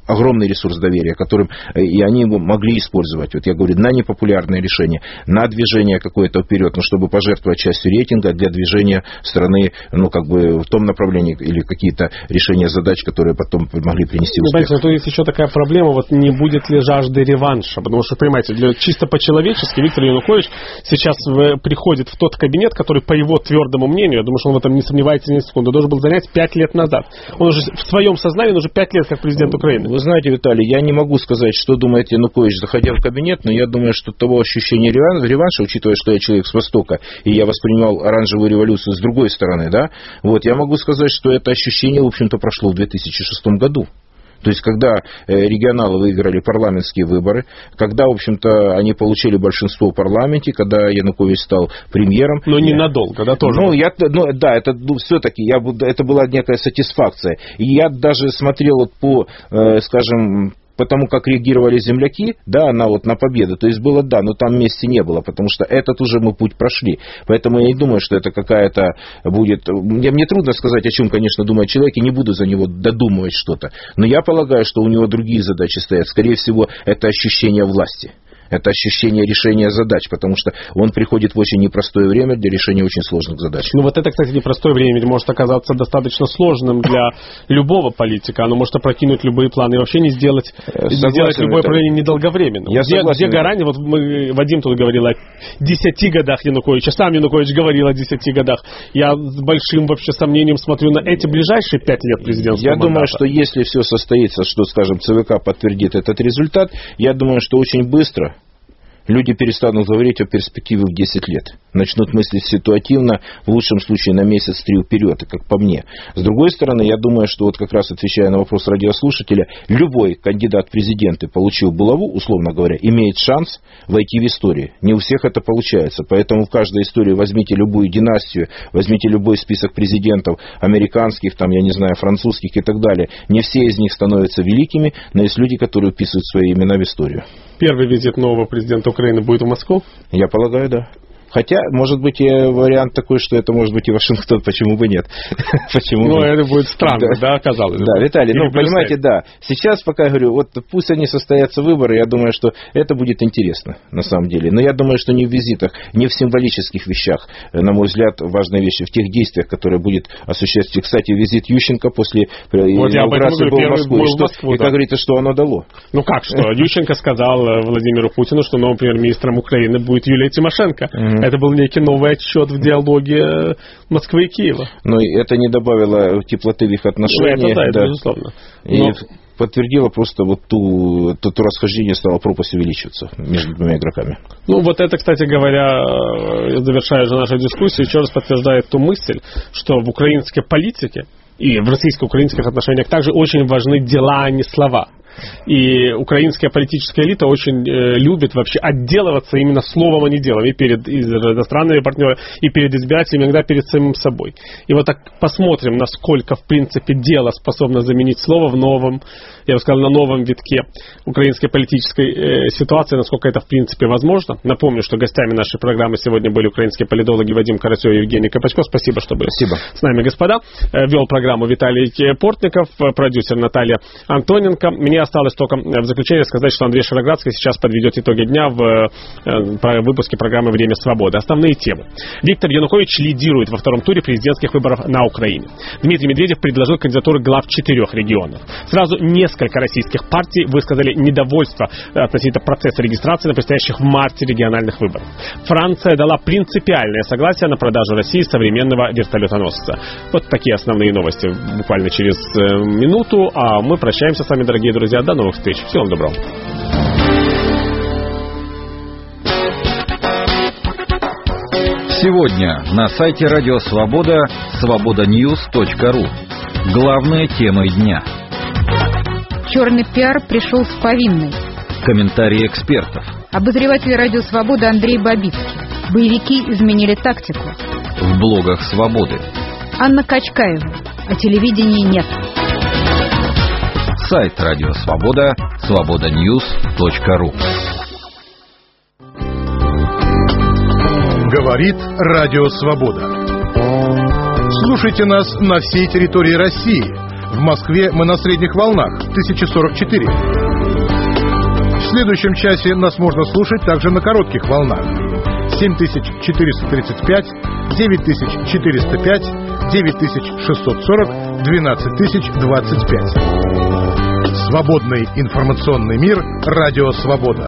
огромный ресурс доверия, которым и они могли использовать. Вот я говорю, на непопулярные решения, на движение какое-то вперед, ну, чтобы пожертвовать частью рейтинга для движения страны, ну, как бы в том направлении, или какие-то решения задач, которые потом могли принести успех. Знаете, то есть еще такая проблема, вот не будет ли жажды реванша, потому что, понимаете, для, чисто по-человечески Виктор Янукович сейчас в, приходит в тот кабинет, который, по его твердому мнению, я думаю, что он в этом не сомневается ни секунды, должен был занять пять лет назад. Он уже в своем сознании, он уже пять лет как президент Украины. Вы знаете, Виталий, я не могу сказать, что думает Янукович, заходя в кабинет, но я думаю, что того ощущения реванша, учитывая, что я человек с Востока, и я воспринимал оранжевую революцию с другой стороны, да, вот, я могу сказать, что это ощущение, в общем-то, прошло в две тысячи шестом году. То есть, когда регионалы выиграли парламентские выборы, когда, в общем-то, они получили большинство в парламенте, когда Янукович стал премьером. Но ненадолго, да, тоже? Ну, я, ну да, это ну, все-таки, я, это была некая сатисфакция. И я даже смотрел вот по, э, скажем, потому как реагировали земляки, да, на, вот, на победу, то есть было да, но там вместе не было, потому что этот уже мы путь прошли. Поэтому я не думаю, что это какая-то будет... Мне, мне трудно сказать, о чем, конечно, думает человек, и не буду за него додумывать что-то. Но я полагаю, что у него другие задачи стоят. Скорее всего, это ощущение власти. Это ощущение решения задач, потому что он приходит в очень непростое время для решения очень сложных задач. Ну вот это, кстати, непростое время может оказаться достаточно сложным для любого политика. Оно может опрокинуть любые планы и вообще не сделать, согласен, не сделать любое это... правление недолговременным. Я где, где гарантия? Вот мы, Вадим тут говорил о десяти годах Януковича, сам Янукович говорил о десяти годах. Я с большим вообще сомнением смотрю на эти ближайшие пять лет президентского Я мандата. думаю, что если все состоится, что, скажем, ЦВК подтвердит этот результат, я думаю, что очень быстро люди перестанут говорить о перспективе в десять лет. Начнут мыслить ситуативно, в лучшем случае на месяц-три вперед, как по мне. С другой стороны, я думаю, что вот как раз отвечая на вопрос радиослушателя, любой кандидат в президенты, получив булаву, условно говоря, имеет шанс войти в историю. Не у всех это получается. Поэтому в каждой истории возьмите любую династию, возьмите любой список президентов, американских, там, я не знаю, французских и так далее. Не все из них становятся великими, но есть люди, которые вписывают свои имена в историю. Первый визит нового президента Украины будет в Москву? Я полагаю, да. Хотя, может быть, и вариант такой, что это может быть и Вашингтон, почему бы нет? Почему ну, бы? это будет странно, да, да оказалось. Да, Виталий, ну, понимаете, да. Сейчас, пока я говорю, вот пусть они состоятся выборы, я думаю, что это будет интересно, на самом деле. Но я думаю, что не в визитах, не в символических вещах. На мой взгляд, важные вещи в тех действиях, которые будет осуществить. Кстати, визит Ющенко после вот инаугурации был в Москву. И, что, Москву, и да. Как говорится, что оно дало? Ну как что? Ющенко сказал Владимиру Путину, что новым премьер-министром Украины будет Юлия Тимошенко. Это был некий новый отчет в диалоге Москвы и Киева. Но это не добавило теплоты в их отношениях. Ну, это, да, это да. безусловно. И Но... подтвердило просто вот ту, то, то расхождение, стало пропасть увеличиваться между двумя игроками. Ну, вот это, кстати говоря, завершая же нашу дискуссию, еще раз подтверждает ту мысль, что в украинской политике и в российско-украинских отношениях также очень важны дела, а не слова. И украинская политическая элита очень э, любит вообще отделываться именно словом, а не делом. И перед иностранными партнерами, и перед избирателями, иногда перед самим собой. И вот так посмотрим, насколько, в принципе, дело способно заменить слово в новом, я бы сказал, на новом витке украинской политической э, ситуации, насколько это, в принципе, возможно. Напомню, что гостями нашей программы сегодня были украинские политологи Вадим Карасев и Евгений Копачко. Спасибо, что были Спасибо. с нами, господа. Э, вел программу Виталий Портников, продюсер Наталья Антоненко. Мне осталось только в заключение сказать, что Андрей Шароградский сейчас подведет итоги дня в э, выпуске программы «Время свободы». Основные темы. Виктор Янукович лидирует во втором туре президентских выборов на Украине. Дмитрий Медведев предложил кандидатуры глав четырех регионов. Сразу несколько российских партий высказали недовольство относительно процесса регистрации на предстоящих в марте региональных выборах. Франция дала принципиальное согласие на продажу России современного вертолетоносца. Вот такие основные новости буквально через э, минуту. А мы прощаемся с вами, дорогие друзья. До новых встреч. Всего вам доброго. Сегодня на сайте Радио Свобода свобода ньюс точка ру. Главные темы дня. Черный пиар пришел с повинной. Комментарии экспертов. Обозреватель Радио Свобода Андрей Бабицкий. Боевики изменили тактику. В блогах Свободы. Анна Качкаева. О телевидении нет. Сайт Радио Свобода свобода ньюс точка ру. Говорит Радио Свобода. Слушайте нас на всей территории России. В Москве мы на средних волнах тысяча сорок четыре. В следующем часе нас можно слушать также на коротких волнах. семь тысяч четыреста тридцать пять, девять тысяч четыреста пять, девять тысяч шестьсот сорок, двенадцать тысяч двадцать пять. Свободный информационный мир. Радио Свобода.